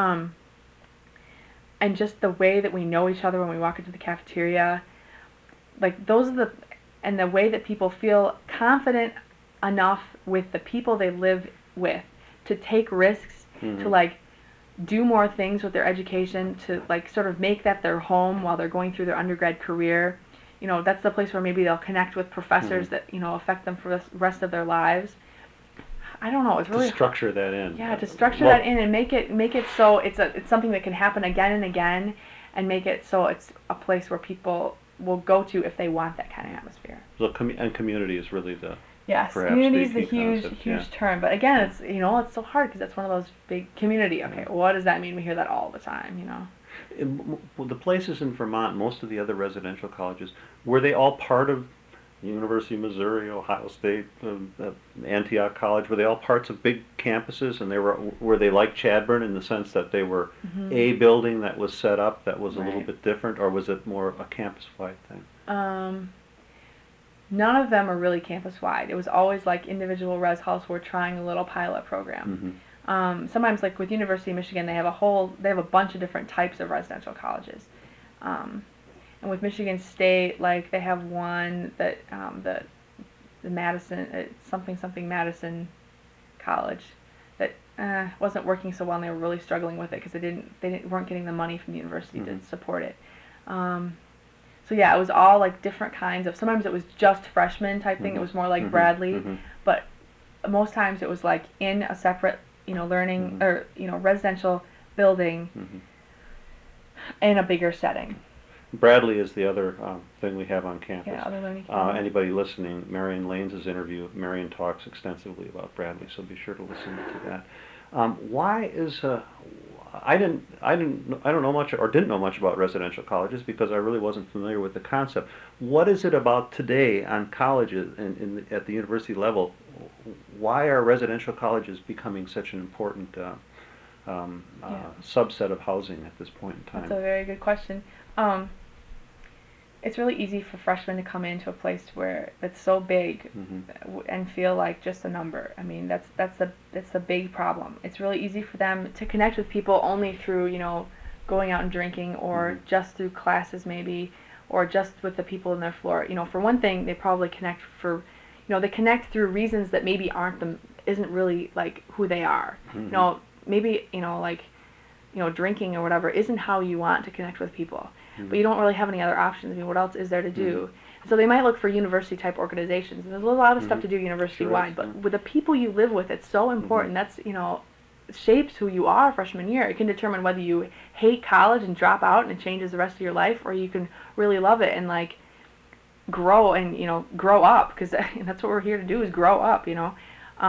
And just the way that we know each other when we walk into the cafeteria, like, and the way that people feel confident enough with the people they live with to take risks, to, like, do more things with their education, to, like, sort of make that their home while they're going through their undergrad career. You know, that's the place where maybe they'll connect with professors that, you know, affect them for the rest of their lives. I don't know. It's really to structure that in. Yeah, to structure that in and make it so it's something that can happen again and again, and make it so it's a place where people will go to if they want that kind of atmosphere. So and community is really the yes, community is the huge term. But again, it's, you know, it's so hard because it's one of those big community. Okay, what does that mean? We hear that all the time, you know. The places in Vermont, most of the other residential colleges, were they all part of University of Missouri, Ohio State, Antioch College? Were they all parts of big campuses, and were they like Chadbourne in the sense that they were a building that was set up that was a little bit different, or was it more a campus-wide thing? None of them are really campus-wide. It was always like individual res halls who were trying a little pilot program. Sometimes, like with University of Michigan, they have a bunch of different types of residential colleges. And with Michigan State, like, they have one that the Madison something Madison College that wasn't working so well, and they were really struggling with it because they weren't getting the money from the university to support it. So yeah, it was all, like, different kinds of. Sometimes it was just freshman type thing. It was more like Bradley, but most times it was, like, in a separate, you know, learning or, you know, residential building in a bigger setting. Bradley is the other thing we have on campus. Yeah, other learning anybody listening, Marion Lanes' interview, Marion talks extensively about Bradley, so be sure to listen to that. Why is I don't know much, or didn't know much about residential colleges because I really wasn't familiar with the concept. What is it about today on colleges and at the university level? Why are residential colleges becoming such an important subset of housing at this point in time? That's a very good question. It's really easy for freshmen to come into a place where it's so big and feel like just a number. I mean, that's the big problem. It's really easy for them to connect with people only through, you know, going out and drinking, or just through classes maybe, or just with the people in their floor. You know, for one thing, they probably connect they connect through reasons that maybe isn't really, like, who they are. You know, maybe, you know, like, you know, drinking or whatever isn't how you want to connect with people. But you don't really have any other options. I mean, what else is there to do? So they might look for university-type organizations. And there's a lot of stuff to do university-wide. But with the people you live with, it's so important. That's, you know, shapes who you are freshman year. It can determine whether you hate college and drop out and it changes the rest of your life, or you can really love it and, like, grow and, you know, grow up. Because that's what we're here to do, is grow up, you know.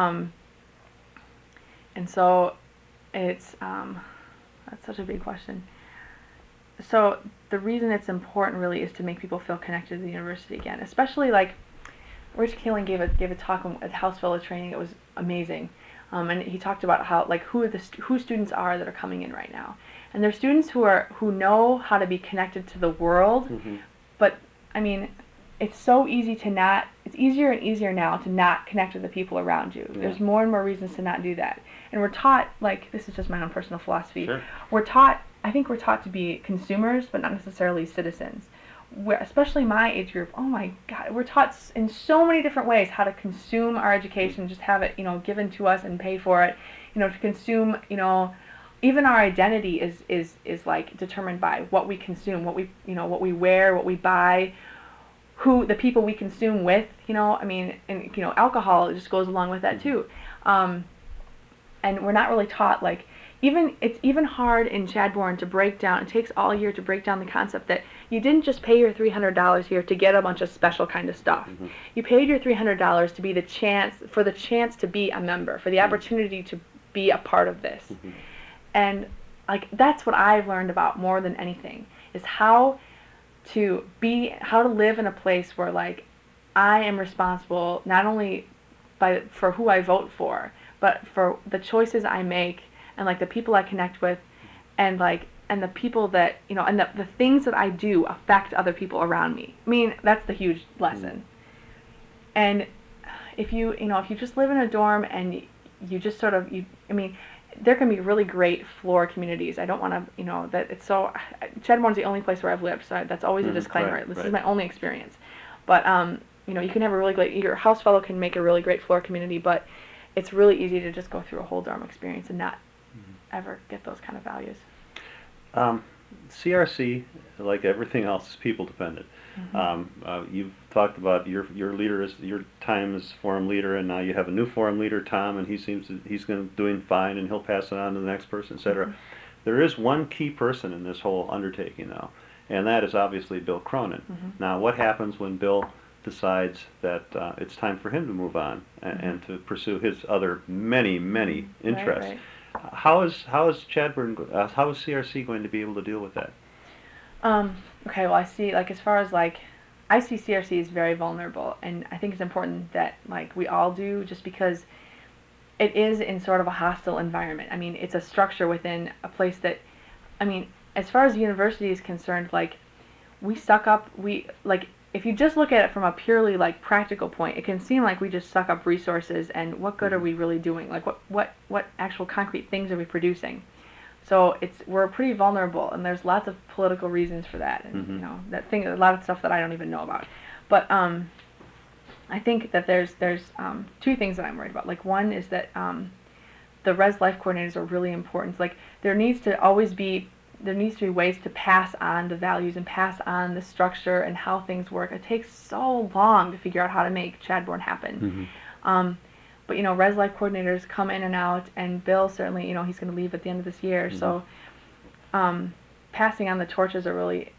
And so it's, that's such a big question. So the reason it's important really is to make people feel connected to the university again, especially, like, Rich Kaling gave a talk at House Fellow Training. It was amazing, and he talked about how, like, who students are that are coming in right now, and they're students who know how to be connected to the world, but I mean, it's so easy to not. It's easier and easier now to not connect with the people around you. There's more and more reasons to not do that, and we're taught, like, this is just my own personal philosophy. I think we're taught to be consumers, but not necessarily citizens. Especially my age group, oh my God, we're taught in so many different ways how to consume our education, just have it, you know, given to us and pay for it, you know, to consume, you know, even our identity is like determined by what we consume, what we wear, what we buy, who the people we consume with, I mean, and, alcohol just goes along with that too. And we're not really taught, like, it's even hard in Chadbourne to break down, it takes all year to break down the concept that you didn't just pay your $300 here to get a bunch of special kind of stuff. Mm-hmm. You paid your $300 to be the chance to be a member, for the opportunity to be a part of this. Mm-hmm. And, like, that's what I've learned about more than anything, is how to live in a place where, like, I am responsible not only for who I vote for, but for the choices I make, and, like, the people I connect with, and, like, and the people that, and the things that I do affect other people around me. I mean, that's the huge lesson. And if you just live in a dorm and you just sort of, there can be really great floor communities. I don't want to, that it's so, Chadbourne's the only place where I've lived, so that's always a disclaimer. Right, this is my only experience. But, you can have a really great, your house fellow can make a really great floor community, but it's really easy to just go through a whole dorm experience and not ever get those kind of values. CRC, like everything else, is people dependent. Mm-hmm. You've talked about your leader your time as forum leader, and now you have a new forum leader, Tom, and he's doing fine, and he'll pass it on to the next person, etc. Mm-hmm. There is one key person in this whole undertaking now, and that is obviously Bill Cronin. Mm-hmm. Now, what happens when Bill decides that it's time for him to move on and to pursue his other many interests? Right. How is Chadbourne? How is CRC going to be able to deal with that? Okay. Well, I see. Like, as far as, like, I see CRC as very vulnerable, and I think it's important that, like, we all do, just because it is in sort of a hostile environment. I mean, it's a structure within a place that, I mean, as far as the university is concerned, like, we suck up. If you just look at it from a purely, like, practical point, it can seem like we just suck up resources, and what good are we really doing? Like, what actual concrete things are we producing? So we're pretty vulnerable, and there's lots of political reasons for that, and a lot of stuff that I don't even know about. But I think that there's two things that I'm worried about. Like, one is that the Res Life coordinators are really important. Like, there needs to be ways to pass on the values and pass on the structure and how things work. It takes so long to figure out how to make Chadbourne happen. Mm-hmm. But, Res Life coordinators come in and out, and Bill certainly, he's going to leave at the end of this year. Mm-hmm. So passing on the torch is a really,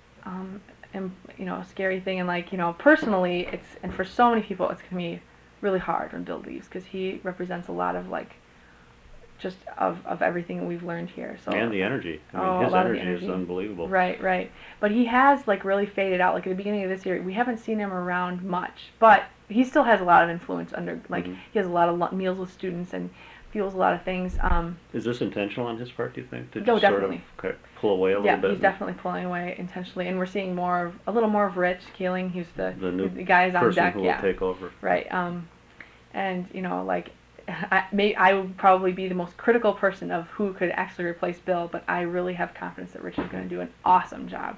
a scary thing. And, like, personally, and for so many people, it's going to be really hard when Bill leaves, because he represents a lot of, like, just of everything that we've learned here. So, and the energy. I mean, his energy is unbelievable. Right. But he has, like, really faded out. Like, at the beginning of this year, we haven't seen him around much. But he still has a lot of influence he has a lot of meals with students and fuels a lot of things. Is this intentional on his part, do you think? To no, definitely. Sort of pull away a little bit? Yeah, he's definitely pulling away intentionally. And we're seeing a little more of Rich Keeling. He's the guy's on deck. Who will take over. Right. And, like, I would probably be the most critical person of who could actually replace Bill, but I really have confidence that Rich is going to do an awesome job.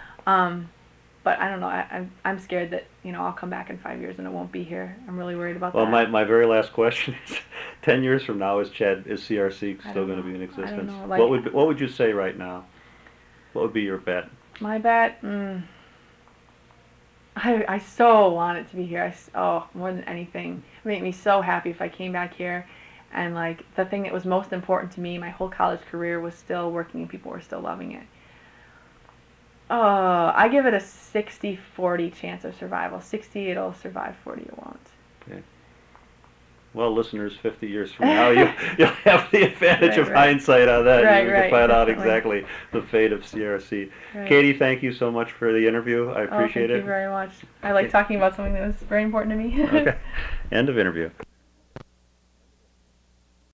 But I don't know. I'm scared that I'll come back in 5 years and it won't be here. I'm really worried about that. Well, my very last question is: 10 years from now, is CRC still going to be in existence? I don't know. Like, what would you say right now? What would be your bet? My bet. I so want it to be here. More than anything, it would make me so happy if I came back here, and, like, the thing that was most important to me, my whole college career, was still working and people were still loving it. I give it a 60-40 chance of survival. 60 it'll survive, 40 it won't. Okay. Well, listeners, 50 years from now, you'll have the advantage of hindsight on that. You can find out exactly the fate of CRC. Right. Katie, thank you so much for the interview. I appreciate it. Thank you very much. I like talking about something that was very important to me. Okay. End of interview.